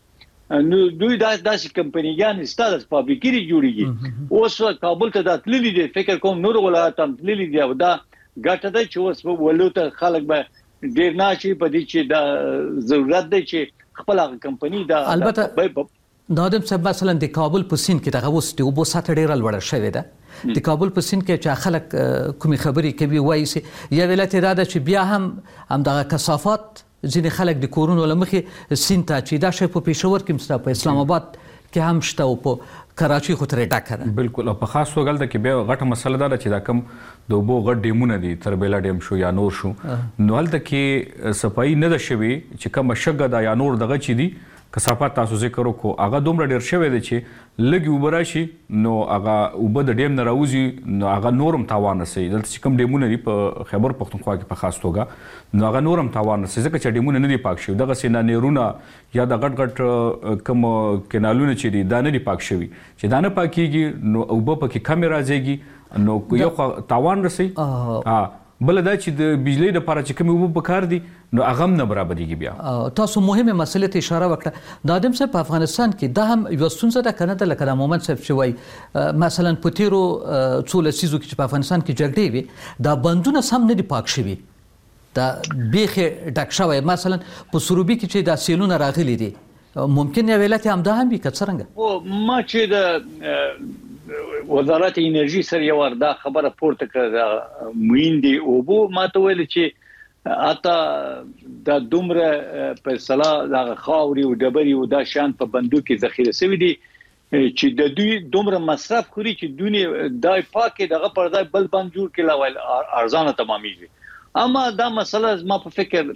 نو دوی داسې کمپنیګان ستاسو فابریکې جوړیږي اوس کابل ته د تللی دي فکر کوم نور ولایت هم تللی دي او دا ګټه ده چې اوس په ولوته خلک به ډیر ناشي په دې چې دا ضرورت دی چې خپل کمپنی دا البته نادم صاحب مثلا د کابل په سین کې دغه وسته او بو سات ډیر لوړ شوی ده د کابل په سین کې چې خلک کومي خبري کوي وایي چې یا ولایت اراده چې بیا هم هم دغه کثافات ځینې خلک د کورونو لمخې سین ته چې دا شی په پېښور کې مستر په اسلام آباد کې هم شته او په کراچي خو ترې ډکه ده بالکل او په خاص توګه د کې بیا غټه مسله ده چې دا کم د اوبو غټ ډیمونه دي تربیلا ډیم شو یا نور شو نو هلته کې صفایي نه ده شوي چې کوم شګه ده یا نور دغه چې دي کثافات تاسو ذکر وکړو هغه دومره ډیر شوی دی چې لږ اوبه راشي نو هغه اوبه د ډیم نه راوځي نو هغه نورم تاوان رسوي دلته چې کوم ډیمونه دي په خیبر پښتونخوا کې په خاص توګه نو هغه نورم تاوان رسوي ځکه چې ډیمونه نه دي پاک شوي دغسې نه نیرونه یا د غټ غټ کوم کینالونه چې دي دا نه دي پاک شوي چې دا نه پاکیږي نو اوبه پکې کمې راځيږي نو یو خو تاوان رسوي بل دا چې د بجلی د لپاره چې کوم اوبه پکار دي نو هغه هم نه برابرېږي بیا تاسو مهمه مسله ته اشاره وکړه نادم صاحب په افغانستان کې دا هم یو ستونزه ده کنه د لکه د مومن صاحب چې وایي مثلا په تیرو څو لسیزو کې چې په افغانستان کې جګړې وي دا بندونه سم نه دي پاک شوي دا بیخي ډک شوی مثلا په سروبي کې چې دا سیلونه راغلي دي ممکن یو ولایت هم دا هم وي که څرنګه او ما چې د وزارت انرژي سره یو وردا خبره پورته کړه مویندي او بو ماته ویل چې اته د دومره په صلاح د خاوري او ډبري او د شان په بندو کې ذخیره شوی دي چې د دوی دومره مصرف کړی چې دونی دای پاکه دغه پردای بل بند جوړ کړي لاول ارزانه تمامېږي اما دا مسله ما په فکر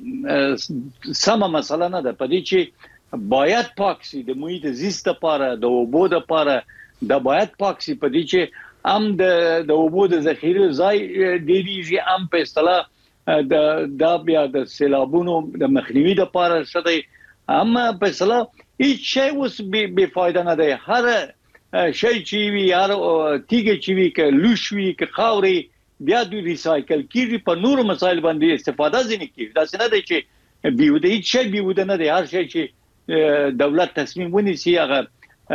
سمه مسله نه ده پدې چې باید پاک شي د محیط زیست لپاره د اوبو لپاره دا باید پاک شي په دې چې ام د د اوبو د ذخیره ځای ډیریږي ام په اصطلاح د د بیا د سیلابونو د مخنیوي لپاره شته ام په اصطلاح هیڅ شی اوس به فائدہ نه دی هر شی چې وی هر تیګه چې وی ک لوشوي ک خاوري بیا د ریسایکل کیږي په نور مسایل باندې استفاده ځنی کیږي دا څنګه دی چې بیوده هیڅ شی بیوده نه دی هر شی چې دولت تصمیم ونیسي هغه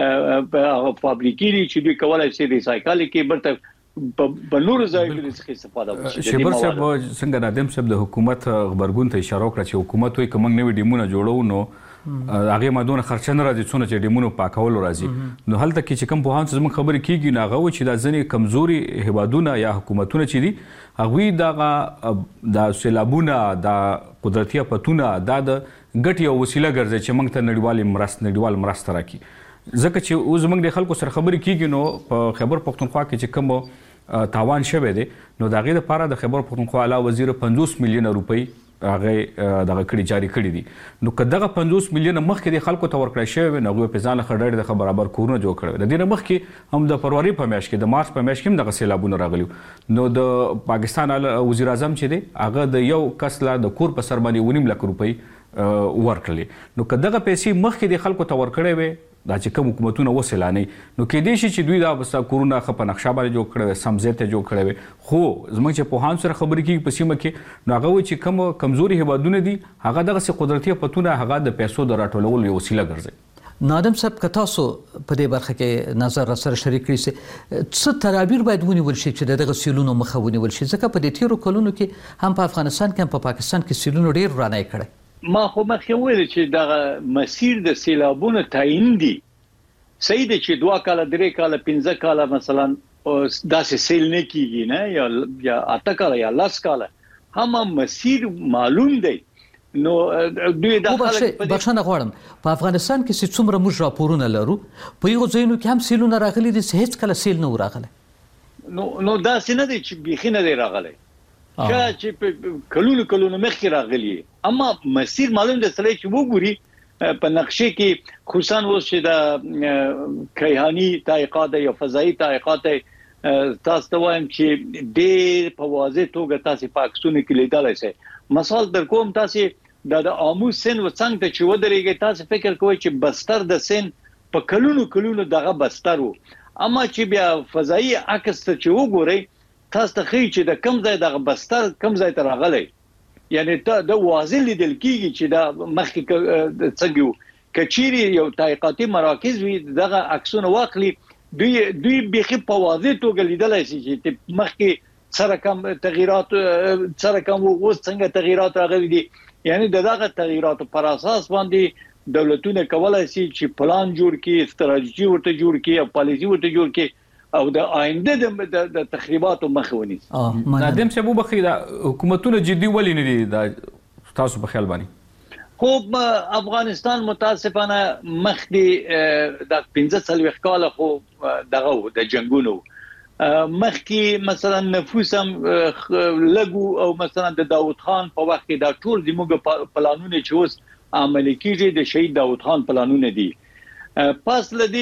په فابریکې چې دوی کولای شي ریسایکل کې برته په نور ځایونو څخه استفاده وشي شبر صاحب څنګه نادم صاحب د حکومت خبرګون ته اشاره وکړه چې حکومت وایي کوم نوې ډیمونه جوړو نو هغه مادونه خرچ نه راځي څونه چې ډیمونو پاکول راځي نو هلته کې چې کوم په هان څه خبرې کیږي نه هغه چې د ځنې کمزوري هوادونه یا حکومتونه چې دي هغه دغه د سیلابونه د قدرتي افتونه د ګټي او وسیله ګرځي چې موږ ته نړیوال مرسته نړیوال مرسته راکړي ځکه چې اوس موږ د خلکو سره خبرې کیږي نو په خیبر پښتونخوا کې چې کوم تاوان شوی دی نو د هغې لپاره د خیبر پښتونخوا اعلی وزیر پنځوس میلیونه روپۍ هغه دغه کړي جاری کړي دي نو که دغه پنځوس میلیونه مخکې د خلکو ته ورکړی شوی وي نو هغوی په ځان له ډېر د برابر کورونه جوړ کړي د دې نه مخکې هم د فروری په میاشت کې د مارچ په میاشت کې هم دغه سیلابونه راغلي نو د پاکستان وزیر اعظم چې دی هغه د یو کس لا د کور په سر باندې ونیم لک روپۍ ورکړلې نو که دغه پیسې مخکې د خلکو ته ورکړی وي دا چې کوم حکومتونه وسیلانه نو کې دې شي چې دوی دا بس کورونه خپ نقشه باندې جوړ کړي سم ځای ته جوړ کړي خو زموږ چې په هان سره خبرې کیږي په سیمه کې نو هغه چې کوم کمزوري هوادونه دي هغه دغه قدرتي پتونه هغه د پیسو د راټولولو یو وسیله ګرځي نادم صاحب که تاسو په دې برخه کې نظر سره شریک کړئ څه تدابیر باید ونیول شي چې دغه سیلونو مخه ونیول شي ځکه په دې تیرو کلونو کې هم په افغانستان کې هم په پاکستان کې سیلونو ډیر ورانه کړي ما خو مخکې ویل چې دغه مسیر د سیلابونو تعیین دي صحیح دی چې دوه کاله درې کاله پنځه کاله مثلا داسې سیل نه کیږي نه یا یا اته کاله یا لاس کاله هم مسیر معلوم دی نو دوی د خلک بخښنه غواړم په افغانستان کې چې څومره موږ راپورونه لرو په یو ځایونو کې هم سیلونه راغلي دي هیڅ کله سیل نه راغلی نو نو داسې نه دی چې بیخي نه دی راغلی چې په کلونو کلونو مخکې راغلی اما مسیر معلوم دی سره چې وګوري په نقشې کې خصوصا اوس چې د کیهانی تحقیقات یا فضائي تحقیقات تاسو ته وایم چې ډېر په واضح توګه تاسو پاکستان کې لیدلای شئ مثال در کوم تاسو د آمو سن و څنګه ته چې ودرېږي تاسو فکر کوئ چې بستر د سن په کلونو کلونو دغه بستر وو اما چې بیا فضائي عکس ته چې وګورئ تاسو ته ښیي چې د کم ځای دغه بستر کم ځای ته راغلی یعنی ته د واضح لیدل کیږي چې دا مخکې څنګه کچيري یو تحقیقاتي مراکز وي دغه عکسونه واخلي دوی دوی بخي په واضح توګه لیدلای شي چې مخکې سره کم تغیرات سره کم اوس څنګه تغیرات راغلي دي یعنی دغه تغیرات پر اساس باندې دولتونه کولای شي چې پلان جوړ کړي ستراتیژي ورته جوړ کړي او پالیسي ورته جوړ کړي او د آینده د تخریباتو مخه ونیسي. نادم صاحب وبخي دا حکومتونه جدي ولې نه دي دا تاسو په خیال باندې؟ خو افغانستان متاسفانه مخکې د پنځه څلوېښت کاله خو دغه د جنگونو مخکې مثلا نفوس هم لګو او مثلا د داوود خان په وخت کې دا ټول زموږ پلانونه چې اوس عملي کیږي د شهید داوود خان پلانونه دي. پس لدی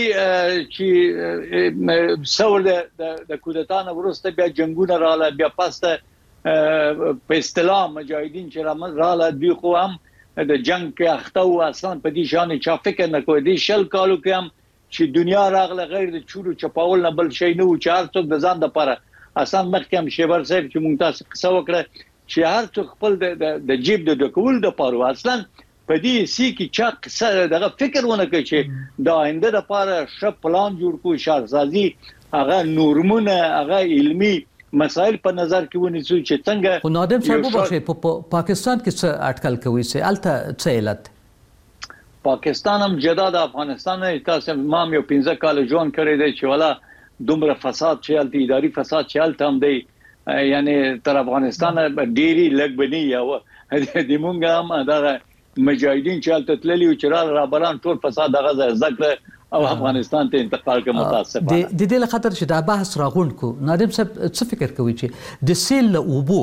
چې څور د کودتا نه وروسته بیا جنگونه رااله بیا پسته په اصطلاح مجاهدین چې رااله دوی خو هم د جنگ کې اخته او اصلا په دې شان چا فکر نه کوي د شل کالو کې هم چې دنیا راغله غیر د چورو چپاول نه بل شي نه او چار څوک د ځان لپاره اصلا مخکې هم شیبر صاحب چې مونږ تاسو قصه وکړه چې هر څوک خپل د جیب د ډکول د پاره اصلا په دې سی کې چا قصه دغه فکر ونه کوي چې د آینده لپاره ش پلان جوړ کو شارسازي هغه نورمونه هغه علمي مسائل په نظر کې ونیسو چې څنګه. خو نادم صاحب وبخښئ په پاکستان کې څه اټکل کوي چې الته څه علت؟ پاکستان هم جدا د افغانستان نه تاسو مام یو پنځه کال ژوند کړی دی چې ولا دومره فساد چې الته اداري فساد چې الته هم دی یعنی تر افغانستان ډيري لګ بني یا د مونږ هم دغه مجاهدین چې الته تللی او چې را بران ټول فساد دغه ذکر او افغانستان ته انتقال کوي متاسفانه. د دې له خاطر چې دا بحث راغونډ کو نادم صاحب څه فکر کوي چې د سیل له اوبو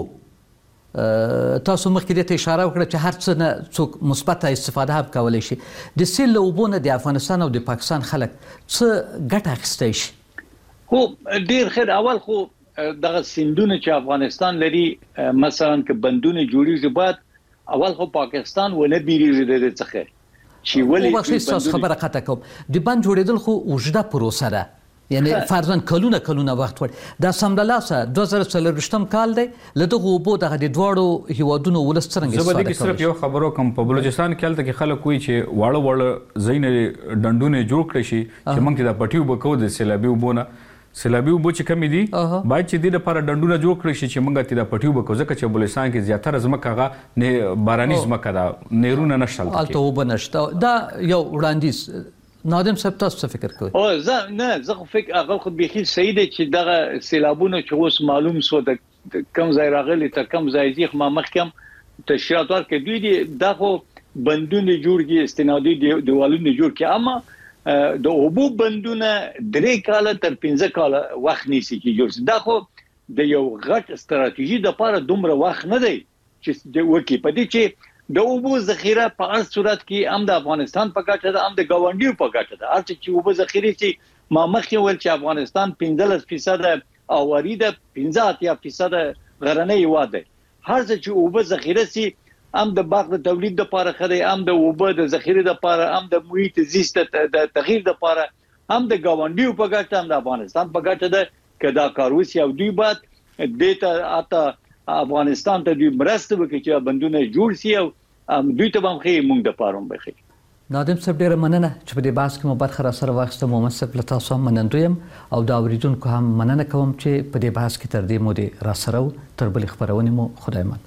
تاسو مخکې ته اشاره وکړه چې هر څه نه څوک مثبت استفاده هم کولای شي د سیل له اوبو نه د افغانستان او د پاکستان خلک څه ګټه اخیستی شي؟ خو ډیر خیر اول خو دغه سیندونه چې افغانستان لري مثلا که بندونه جوړیږي بعد اول خو پاکستان ونه بیریږي د دې څخه چې ولې وبخښئ خبره قطع کوم د بند جوړېدل خو اوږده پروسه ده یعنی فرضاً کلونه کلونه وخت وړي دا سمدلاسه دوه زره څلوېښتم کال دی له دغه اوبو دغه د دواړو هیوادونو ولس څرنګه استفاده کوي؟ زه به صرف یو خبرو کوم په بلوچستان کې هلته کې خلک وایي چې واړه واړه ځایونه ډنډونه جوړ کړی شي چې موږ د پټي اوبه کوو د سیلابي اوبو نه سیلابي اوبه چې کمې دي باید چې دې لپاره ډنډونه جوړ کړی شي چې موږ د پټي اوبه کوو ځکه چې بلوچستان کې زیاتره ځمکه هغه باراني ځمکه ده نیرونه نشته هلته اوبه نشته دا یو وړاندیز. نادم صاحب تاسو څه فکر کوئ؟ او زه نه زه فکر هغه خو بيخي صحیح دی چې دغه سیلابونه چې اوس معلوم سو د کم ځای راغلي تر کم ځای ځخ ما مخکم تشریحات ورکړي دوی دي دغه بندونه جوړږي استنادي دیوالونه جوړ کړي اما د اوبو بندونه درې کاله تر پنځه کاله وخت نیسي چې جوړ دا خو د یو غټ استراتیژي د لپاره دومره وخت نه دی چې د وکی په دې چې د اوبو ذخیره په هر صورت کې هم د افغانستان په ګټه ده هم د ګاونډیو په ګټه ده. هر چې اوبو ذخیره چې ما مخکې ویل چې افغانستان پنځلس فیصد اواري ده پنځه اتیا فیصد غرنۍ هیواد دی. هر چې اوبو ذخیره سي هم د باغ د تولید لپاره خدای هم د اوبو د ذخیره لپاره هم د محیط زیست د تغییر لپاره هم د ګاونډیو په ګټه هم د افغانستان په ګټه ده که دا کار وشي او دوی بعد دته اته افغانستان ته دوی مرسته وکړي چې بندونه جوړ شي او دوی ته هم خې مونږ د پاروم بخي. نادم صاحب ډیره مننه چې په دې بحث کې مو برخه را سره واخیسته. محمد صاحب له تاسو هم منندوی یم او دا اوریدونکو هم مننه کوم چې په دې بحث کې تر دې مودې را سره و. تر بلې خبرونې مو خدای مان.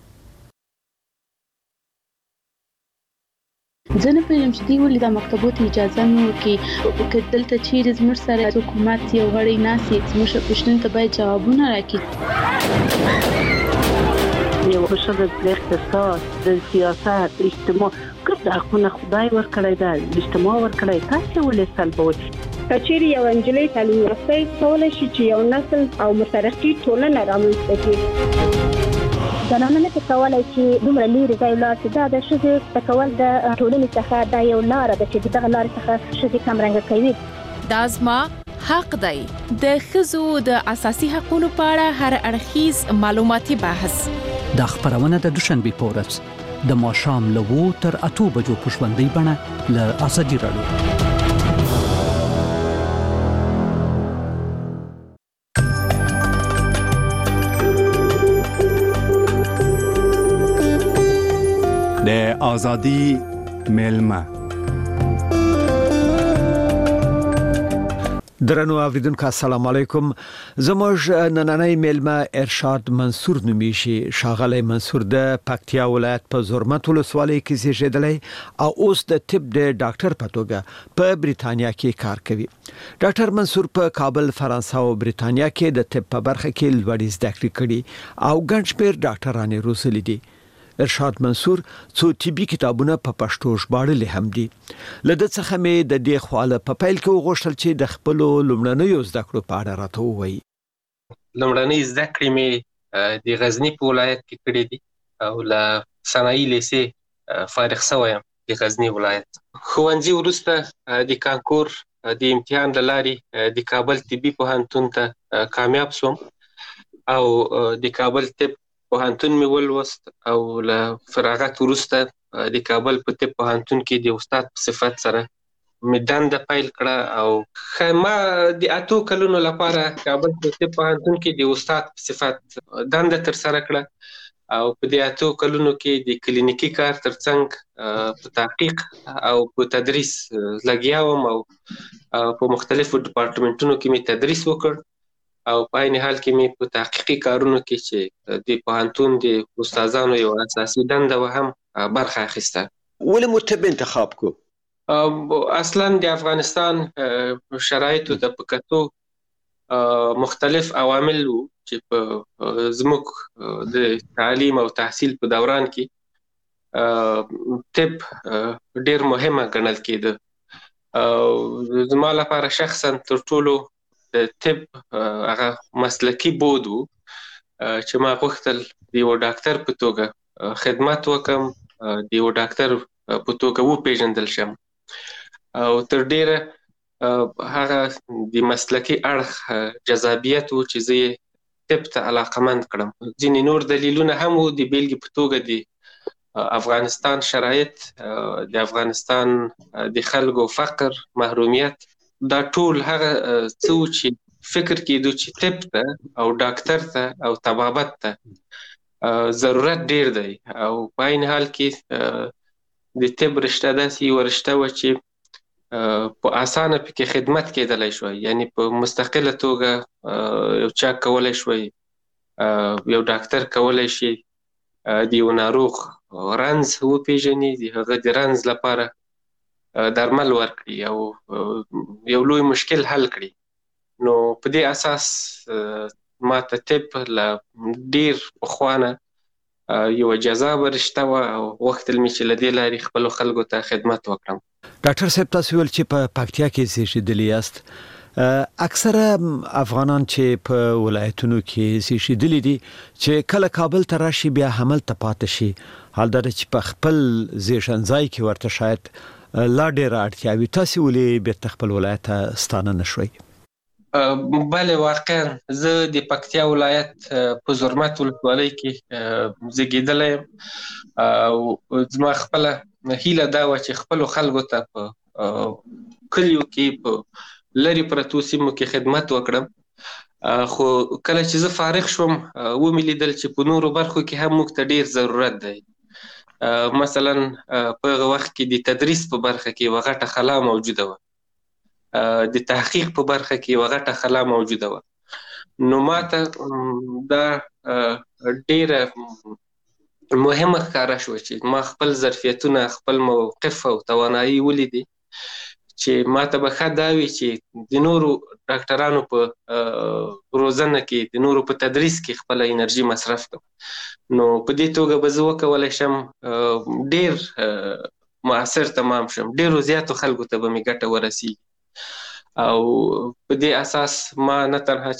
زه نه پوهېږم چې دوی ولې دا مکتبو ته اجازه نه ورکوي که دلته چیرې زموږ سره حکومت یو غړی ناست وي زموږ پوښتنو ته باید جوابونه راکړي. یو ښه د اقتصاد د سیاست اجتماع ګډ حقونه خدای ورکړی ده اجتماع ورکړی تاسې ولې سلبوئ؟ که چیرې یوه نجلۍ تعلیم یافته کولی شي چې یو نسل او مترقي ټولنه رامنځته کړي. زنانه نه کولی چې دومره لرې ځای ولاړ شي. دا د ښځې زده کول د ټولنې څخه دا یو لاره ده چې دغه لارې څخه ښځې کمرنګه کوي. دا زما حق دی. د ښځو د اساسي حقوقو په اړه هر اړخیز معلوماتي بحث دا خبرونه د دوشنبه په ورځ د ماښام له اوو تر اتو بجو په ژوندۍ بڼه له ازادي راډیو. د ازادي ملما درنو اوریدونکو السلام علیکم. زموږ نننۍ میلمه ارشاد منصور نومیږي. ښاغلی منصور د پکتیا ولایت په زرمت ولسوالۍ کې زیږیدلی او اوس د طب د ډاکټر په توګه په بریتانیا کې کار کوي. ډاکټر منصور په کابل، فرانسه او بریتانیا کې د طب په برخه کې لوړې زده کړې کړي او ګڼ شمېر ډاکټرانې روزلي دي. ارشاد منصور څو طبي کتابونه په پښتو ژباړلي هم دي. له ده څخه مې د دې خواله په پیل کې وغوښتل چې د خپلو لومړنیو زده کړو په اړه راته ووایي. لومړنۍ زده کړې مې د غزني په ولایت کې کړې دي او له صنایي لیسې فارغ شوی یم د غزني ولایت. ښوونځي وروسته د کانکور د امتحان له لارې د کابل طبي پوهنتون ته کامیاب شوم او د کابل طب پوهنتون مې ولوست او له فراغت وروسته د کابل په طب پوهنتون کې د استاد په صفت سره مې دنده پیل کړه او ما د اتو کلونو لپاره کابل په طب پوهنتون کې د استاد په صفت دنده ترسره کړه او په دې اتو کلونو کې د کلینیکي کار ترڅنګ په تحقیق او په تدریس لګیا وم او په مختلفو ډپارټمنټونو کې مې تدریس وکړ او په عین حال کې مې په تحقیقي کارونو کې چې د پوهنتون د استادانو یو اساسي دنده و هم برخه اخیسته. ولې مو طب انتخاب کو؟ اصلا د افغانستان شرایطو د پکتو مختلف عوامل وو چې په زموږ د تعلیم او تحصیل په دوران کې طب ډیر مهمه ګڼل کېده. زما لپاره شخصا تر ټولو د طب هغه مسلکی بود و چې ما غوښتل د یو ډاکټر په توګه خدمت وکم، د یو ډاکټر په توګه وپېژندل شم او تر ډیره هغه د مسلکی اړخ جذابیت و چې زه یې طب ته علاقمند کړم. ځینې نور دلیلونه هم و، د بیلګې په توګه د افغانستان شرایط، د افغانستان د خلکو فقر، محرومیت، دا ټول هغه څه چې فکر کېدو چې طب ته او ډاکټر ته او طبابت ته ضرورت ډیر دی او په عین حال کې د طب رشته داسې یوه رشته وه چې په اسانه پکې خدمت کېدلی شوی، یعنی په مستقله توګه یو چا کولی شوی، یو ډاکټر کولی شي د یو ناروغ رنځ وپېژني، د هغه د رنځ لپاره درمل ورکړي او یو لوی مشکل حل کړي. نو په دې اساس ما ته طب له ډیر پخوانه یو جذابه رشته وه او غوښتل مې چې له دې لارې خپلو خلکو ته خدمت وکړم. ډاکټر صاحب، تاسو ویل چې په پکتیا کې زیږیدلي یاست. اکثره افغانان چې په ولایتونو کې زیږیدلي دي چې کله کابل ته راشي بیا هملته پاتې شي، حال دا چې په خپل زیږنځای کې ورته شاید لا ډېره اړتیا وي. تاسې ولې بیرته خپل ولایت ته ستانه نه شوئ؟ بله، واقعا زه د پکتیا ولایت په زرمت ولسوالۍ کې زیږېدلی یم او زما خپله هیله دا وه چې خپلو خلکو ته په کلیو کې په لرې پرتو سیمو کې خدمت وکړم. خو کله چې زه فارغ شوم ومې لیدل چې په نورو برخو کې هم موږ ته ډېر ضرورت دی. مثلا په هغه وخت کې د تدریس په برخه کې یوه غټه خلا موجوده وه، د تحقیق په برخه کې یوه غټه خلا موجوده وه. نو ما ته دا ډېره مهمه ښکاره شوه چې ما خپل ظرفیتونه، خپل موقف او توانایي ولیدې چې ما ته به ښه دا وي چې د نورو ډاکټرانو په روزنه کې، د نورو په تدریس کې خپله انرژي مصرف کړم. نو په دې توګه به زه وکولی شم ډېر مؤثر تمام شم، ډېرو زیاتو خلکو ته به مې ګټه ورسیږي او په دې اساس ما نه تنها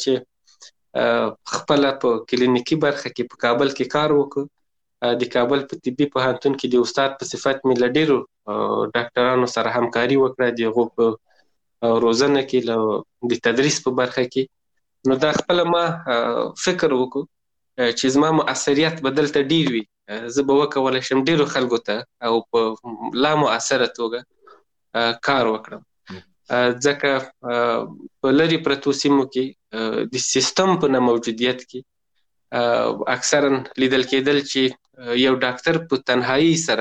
چې خپله په کلینیکي برخه کې په کابل کې کار وکړ، د کابل په طبي پوهنتون کې د استاد په صفت مې له ډېرو ډاکټرانو سره همکاري وکړه، د هغو په روزنه کې، له د تدریس په برخه کې. نو دا خپله ما فکر وکړو چې زما مؤثریت به دلته ډېر وي، زه به وکولی شم ډېرو خلکو ته او په لا مؤثره توګه کار وکړم. ځکه په لرې پرتو سیمو کې د سیستم په نه موجودیت کې اکثرا لیدل کېدل چې یو ډاکټر په تنهایی سره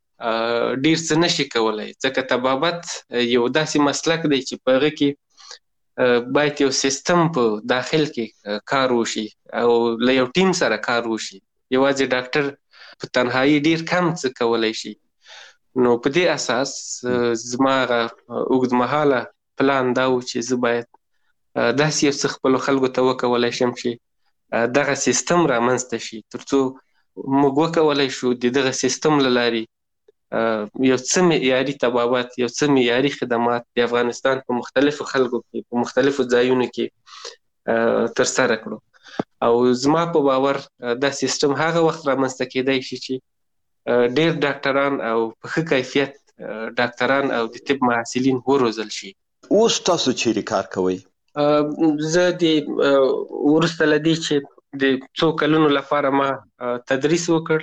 ډیر څه نشي کولای، ځکه طبابت یو داسې مسلک دی چې په هغه کې باید یو سیستم په داخل کې کار وشي او له یو ټیم سره کار وشي. یوازې ډاکټر په تنهایی ډیر کم څه کولای شي. نو په دې اساس زما اوږدمهاله پلان دا و چې زه باید داسې یو څه خپلو خلکو ته وکولی شم چې دغه سیستم رامنځته شي تر څو موږ وکولی شو د دغه سیستم له لارې یو څه معیاري طبابت، یو څه معیاري خدمات د افغانستان په مختلفو خلکو کې په مختلفو ځایونو کې ترسره کړو. او زما په باور دا سیستم هغه وخت رامنځته کېدای شي چې ډېر ډاکټران او په ښه کیفیت ډاکټران او د طب محصلین وروزل شي. اوس تاسو چیرې کار کوئ؟ زه د وروسته له دې چې د څو کلونو لپاره ما تدریس وکړ،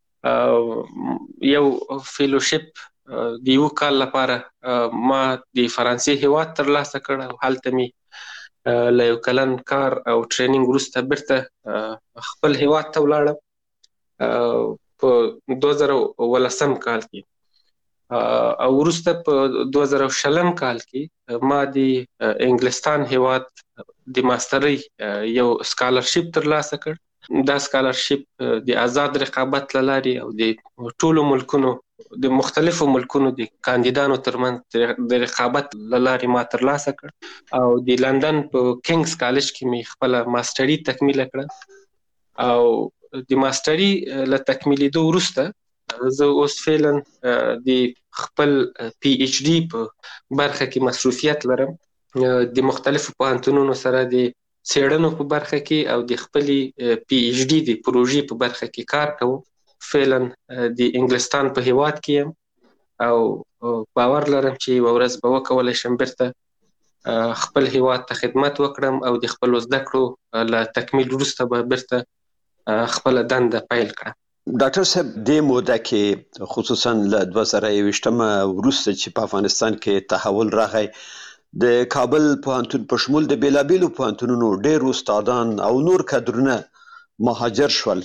یو فیلوشپ د یو کال لپاره ما د فرانسې هیواد ترلاسه کړ او هلته مې له یو کلن کار او ټریننګ وروسته بیرته خپل هیواد ته ولاړم په دوه زره ولسم کال کې. او وروسته په دوه زره شلم کال کې ما د انګلستان هیواد د ماسترۍ یو سکالرشپ ترلاسه کړ. دا سکالرشپ د آزاد رقابت له لارې او د ټولو ملکونو د مختلفو ملکونو د کاندیدانو ترمنځ د رقابت له لارې ما ترلاسه کړ او د لندن په کینګز کالج کې مې خپله ماستري تکمیله کړه. او د ماستري له تکمیلېدو وروسته زه اوس فعلا د خپل پی ایچ ډي په برخه کې مصروفیت لرم. د مختلفو پوهنتونونو سره د څېړنو په برخه کې او د خپلې پی ایچ ډي د پروژې په برخه کې کار کوم. فعلا د انګلستان په هیواد کې یم او باور لرم چې یوه ورځ به وکولی شم بیرته خپل هیواد ته خدمت وکړم او د خپلو زده کړو له تکمیل وروسته به بیرته خپله دنده پیل کړم. ډاکټر صاحب، دې موده کې خصوصا له دوه زره یوویشتمه وروسته چې په افغانستان کې تحول راغی، د کابل پوهنتون په شمول د بیلابیلو پوهنتونونو ډېر استادان او نور کادرونه مهاجر شول.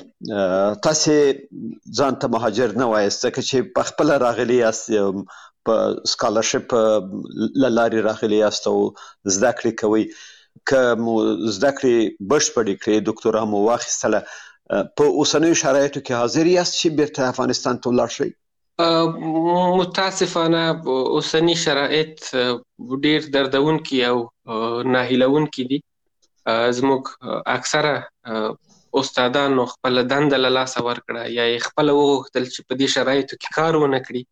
تاسې ځان ته مهاجر نه وایاست ځکه چې په خپله راغلي یاست، په سکالرشپ له لارې راغلي یاست او زده کړې کوئ. که مو زده کړې بشپړې کړې، دوکتورا مو واخیستله، په اوسنیو شرایطو کې حاضر یاست چې بیرته افغانستان ته ولاړ شئ؟ متاسفانه اوسني شرایط ډیر دردونکي او ناهیلونکي دي. زموږ اکثره استادانو خپله دنده له لاسه ورکړه یا یې خپله وغوښتل چې په دې شرایطو کې کار ونه کړي،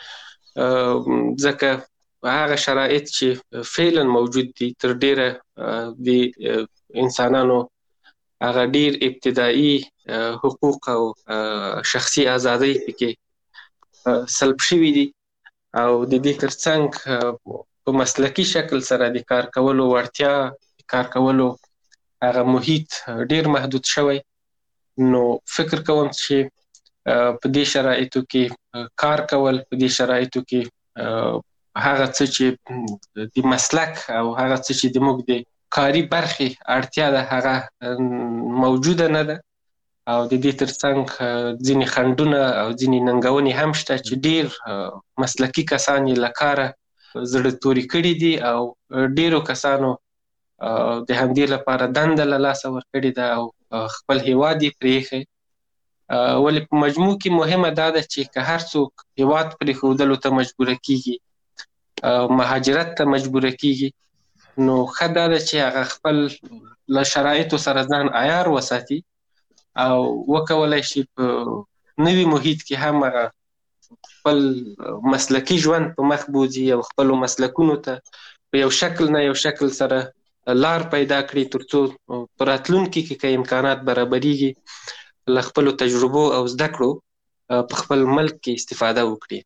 ځکه هغه شرایط چې فعلا موجود دي تر ډیره د انسانانو هغه ډیر ابتدایي حقوق او شخصي ازادۍ پکې سلب شوي دي او د دې ترڅنګ په مسلکي شکل سره د کار کولو وړتیا، د کار کولو هغه محیط ډیر محدود شوی. نو فکر کوم چې په دې شرایطو کې کار کول، په دې شرایطو کې هغه څه چې د مسلک او هغه څه چې د موږ د کاري برخې اړتیا ده هغه موجوده نه ده. او د دې ترڅنګ ځینې خنډونه او ځینې ننګونې هم شته چې ډیر مسلکي کسان یې له کاره زړه توري کړي دي او ډیرو کسانو د همدې لپاره دنده له لاسه ورکړې ده او خپل هیواد یې پرېښی. ولې په مجموع کې مهمه دا ده چې که هر څوک هیواد پرېښودلو ته مجبوره کیږي، مهاجرت ته مجبوره کیږي، نو ښه دا ده چې هغه خپل له شرایطو سره ځان عیار وساتي او وکولای شي په نوي محیط کې هم هغه خپل مسلکي ژوند په مخ بوځي او خپلو مسلکونو ته په یو شکل نه یو شکل سره لار پیدا کړي تر څو په راتلونکي کې که امکانات برابریږي له خپلو تجربو او زده کړو په خپل ملک کې استفاده وکړي.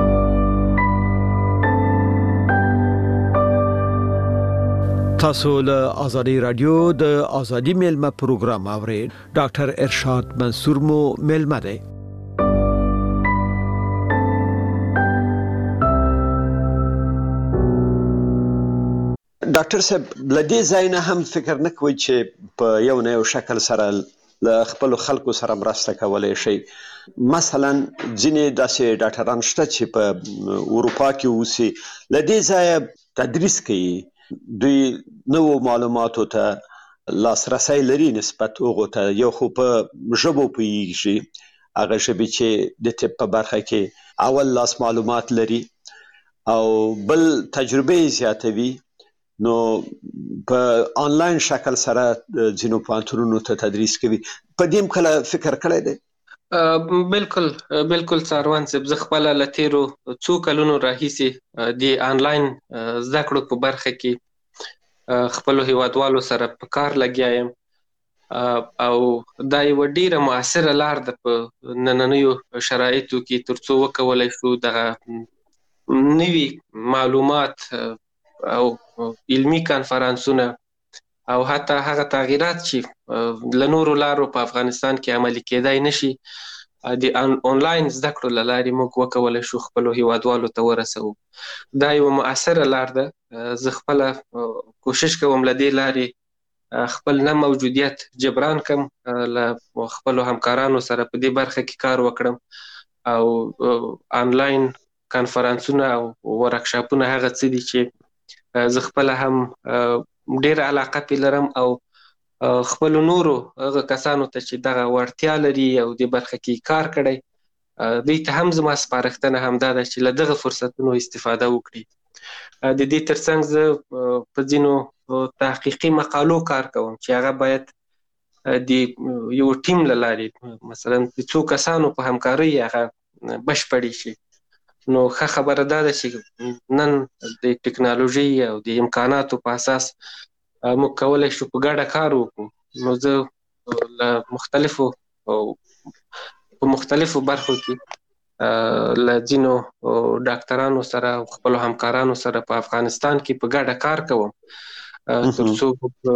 تاسو له آزادی رادیو د آزادی میلمه پروګرام اورئ. ډاکټر ارشاد منصور مو میلمه دی. ډاکټر صاحب، له دې ځای نه هم فکر نه کوئ چې په یو نه یو شکل سره له خپلو خلکو سره مرسته کولی شئ؟ مثلا ځینې داسې ډاکټران شته چې په اروپا کې اوسي، له دې ځایه تدریس کوي، دوی نو معلوماتو ته لاسرسي لري نسبت هغه ته یو خو په ژبو پیږي هغه ژبه چې د طب په برخه کې اول لاس معلومات لري او بل تجربه زیاتوي نو په آنلاین شکل سره ځینو پوهنتونونو ته تدریس کوي په دې کله فکر کړی دی بالکل بالکل څاروان صاحب زه خپل لتیرو څو کلونو راهیسې د آنلاین زده کړو په برخه کې خپل هیوادوالو سره په کار لګیا یم او دا یو ډیره موثره لار ده په نننیو شرایطو کې ترڅو وکولای شو دغه نوي معلومات او علمي کانفرنسونه او حتی هغه تغیرات چې له نورو لارو په افغانستان کې عملي کېدای نشي د آنلاین زده کړو له لارې موږ وکولای شو خپلو هیوادوالو ته ورسوو. دا یوه مؤثره لار ده. زه خپله کوشش کوم له دې لارې خپل نه موجودیت جبران کم له خپلو همکارانو سره په دې برخه کې کار وکړم او آنلاین کانفرنسونه او ورکشاپونه هغه څه دي چې زه خپله هم ډېر علاقه پې لرم او خپلو نورو هغه کسانو ته چې دغه وړتیا لري او دې برخه کې کار کړی دوی ته هم زما سپارښتنه همدا ده چې له دغه فرصتونو استفاده وکړي. د دې ترڅنګ زه په ځینو تحقیقي مقالو کار کوم چې هغه باید د یو ټیم له لارې مثلا د څو کسانو په همکارۍ هغه بشپړې شي. نو ښه خبره دا ده چې نن د ټکنالوژي او د امکاناتو په اساس موږ کولی شو په ګډه کار وکړو. نو زه له مختلفو په مختلفو برخو کې له ځینو ډاکټرانو سره او خپلو همکارانو سره په افغانستان کې په ګډه کار کوم ترڅو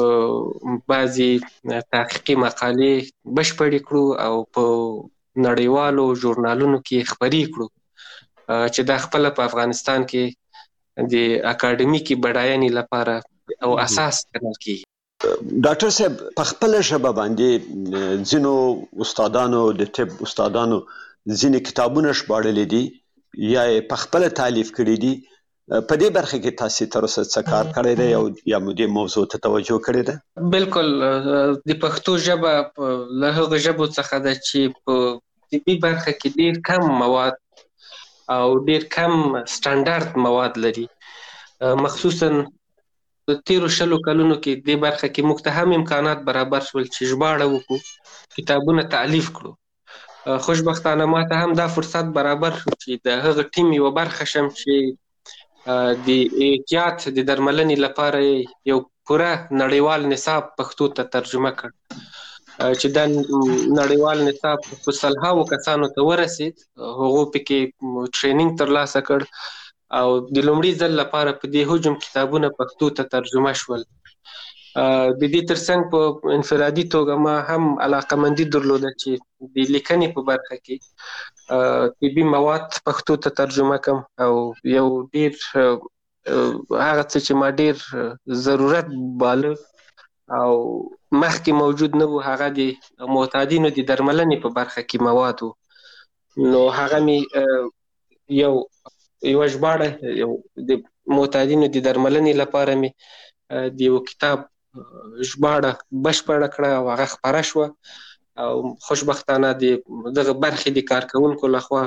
بعضې تحقیقي مقالې بشپړې کړو او په نړیوالو ژورنالونو کې خپرې کړو چې دا خپل په افغانستان کې د اکاډمیکي بډاینې لپاره او اساس ګڼل کیږي. ډاکټر صاحب په خپل ژبه باندې ځینو استادانو د طب استادانو ځینې کتابونه ژباړلي دي یا په خپل تالیف کړي دي. په دې برخه کې تاسو تر اوسه څه کار کړی دی او یا مو دې موضوع ته توجه کړې ده؟ بالکل د پښتو ژبه له هغو ژبو څخه ده چې په طبي برخه کې ډېر کم مواد او ډیر کم سټانډارد مواد لري. مخصوصا د تیرو شلو کلونو کې دې برخه کې موږ ته هم امکانات برابر شول چې ژباړه وکړو، کتابونه تالیف کړو. خوشبختانه ما ته هم دا فرصت برابر شو چې د هغه ټیم یوه برخه شم چې د احتیاط د درملنې لپاره یو پوره نړیوال نصاب پښتو ته ترجمه کړ چې دا نړیوال نصاب په سلهاوو کسانو ته ورسید. هغو پکې ټرینینګ ترلاسه کړ او د لومړي ځل لپاره په دې حجم کتابونه پښتو ته ترجمه شول. د دې ترڅنګ په انفرادي توګه ما هم علاقمندي درلوده چې د لیکنې په برخه کې طبي مواد پښتو ته ترجمه کړم او یو ډیر هغه څه چې ما ډیر ضرورت باله او مخکې موجود نه وو هغه د معتادینو د درملنې په برخه کې مواد وو. نو هغه می یو یو ژباړه یو د معتادینو د درملنې لپاره می د یو کتاب ژباړه بشپړه کړه او هغه خپره شوه او خوشبختانه د دغه برخې د کارکوونکو لخوا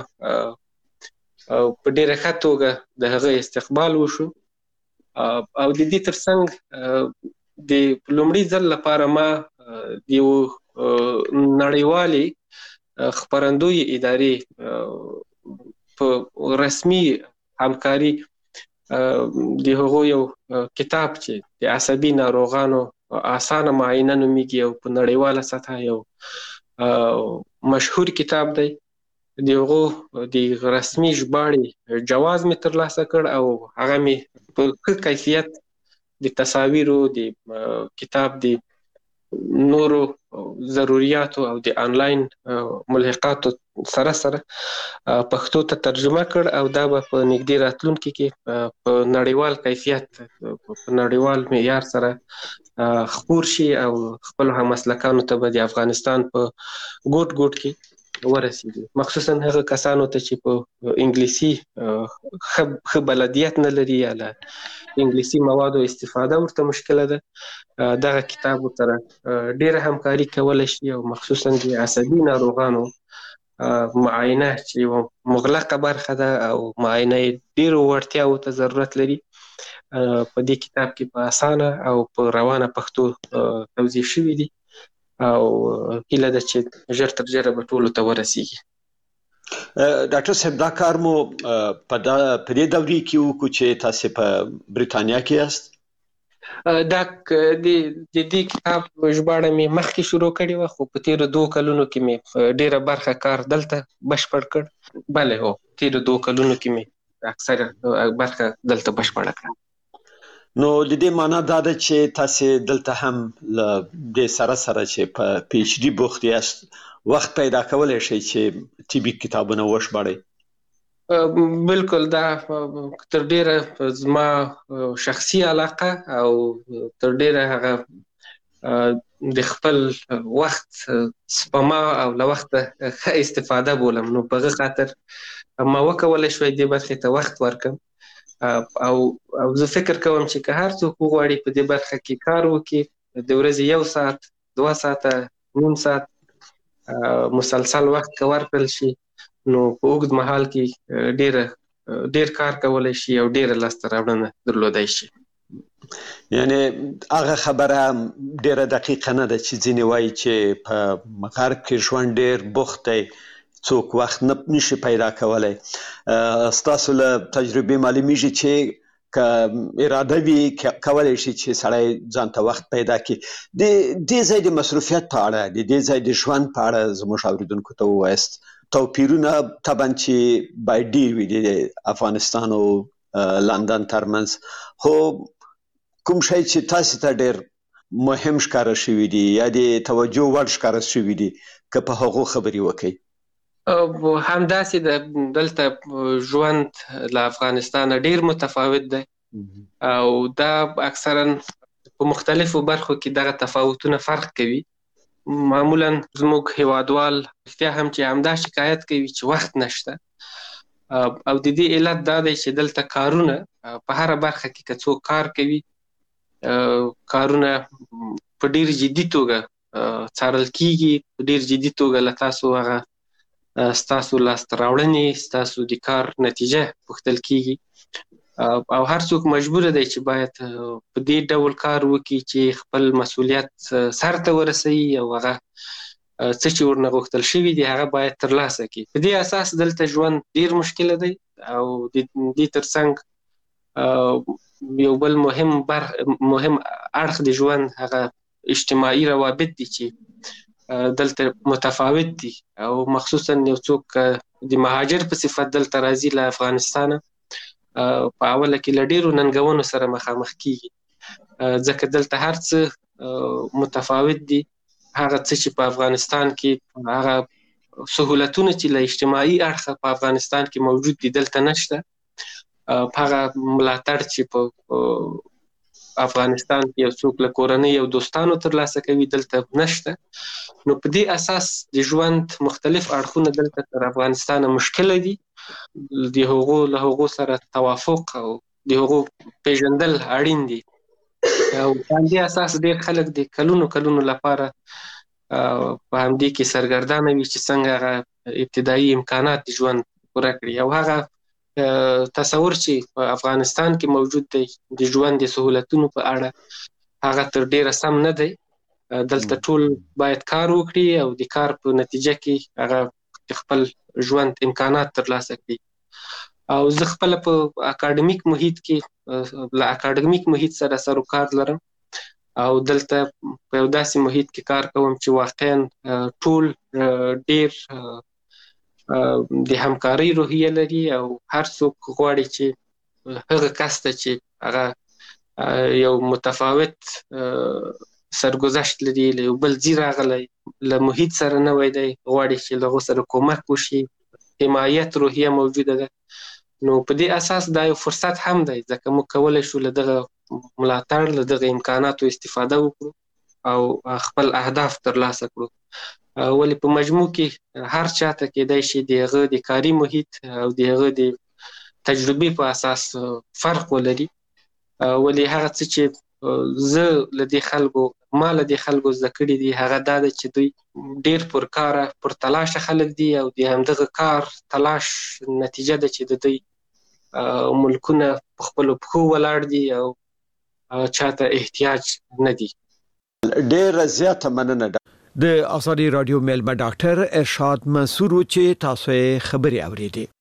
په ډیره ښه توګه د هغه استقبال وشو او د دې ترڅنګ د لومړي ځل لپاره ما د یو نړیوالې خپرندوی ادارې په رسمي همکاري د هغو یو کتاب چې د عصبي ناروغانو اسانه معاینه نومیږي او په نړیواله سطحه یو مشهور کتاب دی، د هغو د رسمي ژباړې جواز مې ترلاسه کړ او هغه مې په ښه کیفیت د تصاویرو د کتاب د نورو ضرورياتو او د آنلاین ملحقاتو سره سره پښتو ته ترجمه کړ او دا به په نږدې راتلونکي کې په نړیوال کیفیت په نړیوال معیار سره خپور شي او خپل همسلکانو ته به د افغانستان په ګوټ ګوټ کې ورسیږي، مخصوصا هغه کسانو ته چې په انګلیسي ښه بلدیت نه لري یا له انګلیسي موادو استفاده ورته مشکله ده. دغه کتاب سره ډیره همکاري کولی شي او مخصوصا د عصبي ناروغانو معاینه چې یو مغلقه برخه ده او معاینه یې ډیرو وړتیاو ته ضرورت لري، په دې کتاب کې په اسانه او په روانه پښتو توضیح شوي دي او هیله ده چې ژر تر ژره به ټولو ته ورسیږي. ډاکټر صاحب دا کار مو په دې دورې کې وکړو چې تاسو په بریتانیا کې یاست؟ دا د دې کتاب ژباړه مې مخکې شروع کړې وه، خو په تېرو دوه کلونو کې مې ډېره برخه کار دلته بشپړ کړ. بله هو، تېرو دوه کلونو کې مې اکثره برخه دلته بشپړه کړه. نو د دې معنا دا ده چې تاسو دلته هم له دې سره سره چې په پی ایچ ډي بوخت یاست وخت پیدا کولی شئ چې طبي کتابونه وژباړئ؟ بالکل، دا تر ډیره زما شخصي علاقه او تر ډیره هغه د خپل وخت سپما او له وخته ښه استفاده بولم. نو په هغه خاطر ما وکولی شوی دې برخې ته وخت ورکړم او او زه فکر کوم چې که هر څوک وغواړي په دې برخه کې کار وکړي، د ورځې یو ساعت دوه ساعته نیم ساعت مسلسل وخت که ورکړل شي، نو په اوږد مهال کې ډېره ډېر کار کولی شي او ډېره لاسته راوړنه درلودی شي. یعنی هغه خبره ډېره دقیقه نه ده چې ځینې وایي چې په غرب کې ژوند ډېر بوخت دی، څوک وخت نه نشي پیدا کولی. ستاسو له تجربې معلومیږي چې که اراده وي کولی شي چې سړی ځان ته وخت پیدا کړي. د دې ځای د مصروفیت په اړه، د دې ځای د ژوند په اړه زموږ اورېدونکو ته ووایاست. توپیرونه طبعا چې باید ډېر وي د افغانستان او لندن ترمنځ، خو کوم شی چې تاسو ته ډېر مهم ښکاره شوي دي یا د توجه وړ ښکاره شوي دي، که په هغو خبرې وکړئ؟ همداسې د دلته ژوند له افغانستان ډیر متفاوت دی او دا اکثرا په مختلفو برخو کې دغه تفاوتونه فرق کوي. معمولا زموږ هیوادوال رښتیا هم چې همدا شکایت کوي چې وخت نشته او د دې علت دا دی چې دلته کارونه په هره برخه کې که څوک کار کوي، کارونه په ډیر جدي توګه څارل کیږي، په ډیر جدي توګه له تاسو هغه ستاسو لاسته راوړنې، ستاسو د کار نتیجه پوښتل کیږي او هر څوک مجبور دی چې باید په دې ډول کار وکړي چې خپل مسؤلیت سر ته ورسوي او هغه څه چې ورنه غوښتل شوي دي هغه باید ترلاسه کړي. په دې اساس دلته ژوند ډیر مشکله دی او د دې ترڅنګ یو بل مهم بر مهم اړخ د ژوند هغه اجتماعي روابط دي چې دلته متفاوت دي او مخصوصا یو څوک د مهاجر په صفت دلته راځي له افغانستانه، په اوله کې له ډیرو ننګونو سره مخامخ کیږي ځکه دلته هر څه متفاوت دي. هغه څه چې په افغانستان کې هغه سهولتونه چې له اجتماعي اړخه په افغانستان کې موجود دي دلته نشته. هغه ملاتړ چې په افغانستان کې یو څوک له کورنۍ او دوستانو ترلاسه کوي دلته نشته. نو په دې اساس د ژوند مختلف اړخونه دلته تر افغانستان مشکله دي. د هغو له هغو سره توافق او د هغو پیژندل اړین دي او په دې اساس ډېر خلک د کلونو کلونو لپاره په همدې کې سرګردانه وي چې څنګه هغه ابتدایي امکانات د ژوند پوره کړي او هغه تصور چې په افغانستان کې موجود دی د ژوند د سهولتونو په اړه هغه تر ډیره سم نه دی. دلته ټول باید کار وکړي او د کار په نتیجه کې هغه خپل ژوند امکانات ترلاسه کړي. او زه خپل په اکاډمیک محیط کې له اکاډمیک محیط سره سروکار لرم او دلته په یو داسې محیط کې کار کوم چې واقعا ټول ډیر د همکارۍ روحیه لري او هر څوک غواړي چې هغه کس ته چې هغه یو متفاوت سرګذشت لري، له یو بل ځای راغلی، له محیط سره نوی دی، غواړي چې له هغو سره کومک وشي، حمایت روحیه موجوده ده. نو په دې اساس دا یو فرصت هم دی ځکه موږ کولی شو له دغه ملاتړ له دغه امکاناتو استفاده وکړو او خپل اهداف ترلاسه کړو. ولې په مجموع کې هر چاته کېدای شي دغه د کاري محیط او دغه د تجربې په اساس فرق ولري. ولې هغه څه چې زه له دې خلکو ما له دې خلکو زده کړي دي هغه دا ده چې دوی ډېر پرکاره پر تلاشه خلک دي او د همدغه کار تلاش نتیجه ده چې د دوی ملکونه په خپلو پښو ولاړ دي او چاته احتیاج نه دي. ډېره زیاته مننه. د آزادي رادیو میلمه ډاکټر ارشاد منصور چې تاسو یې خبري اوریدي.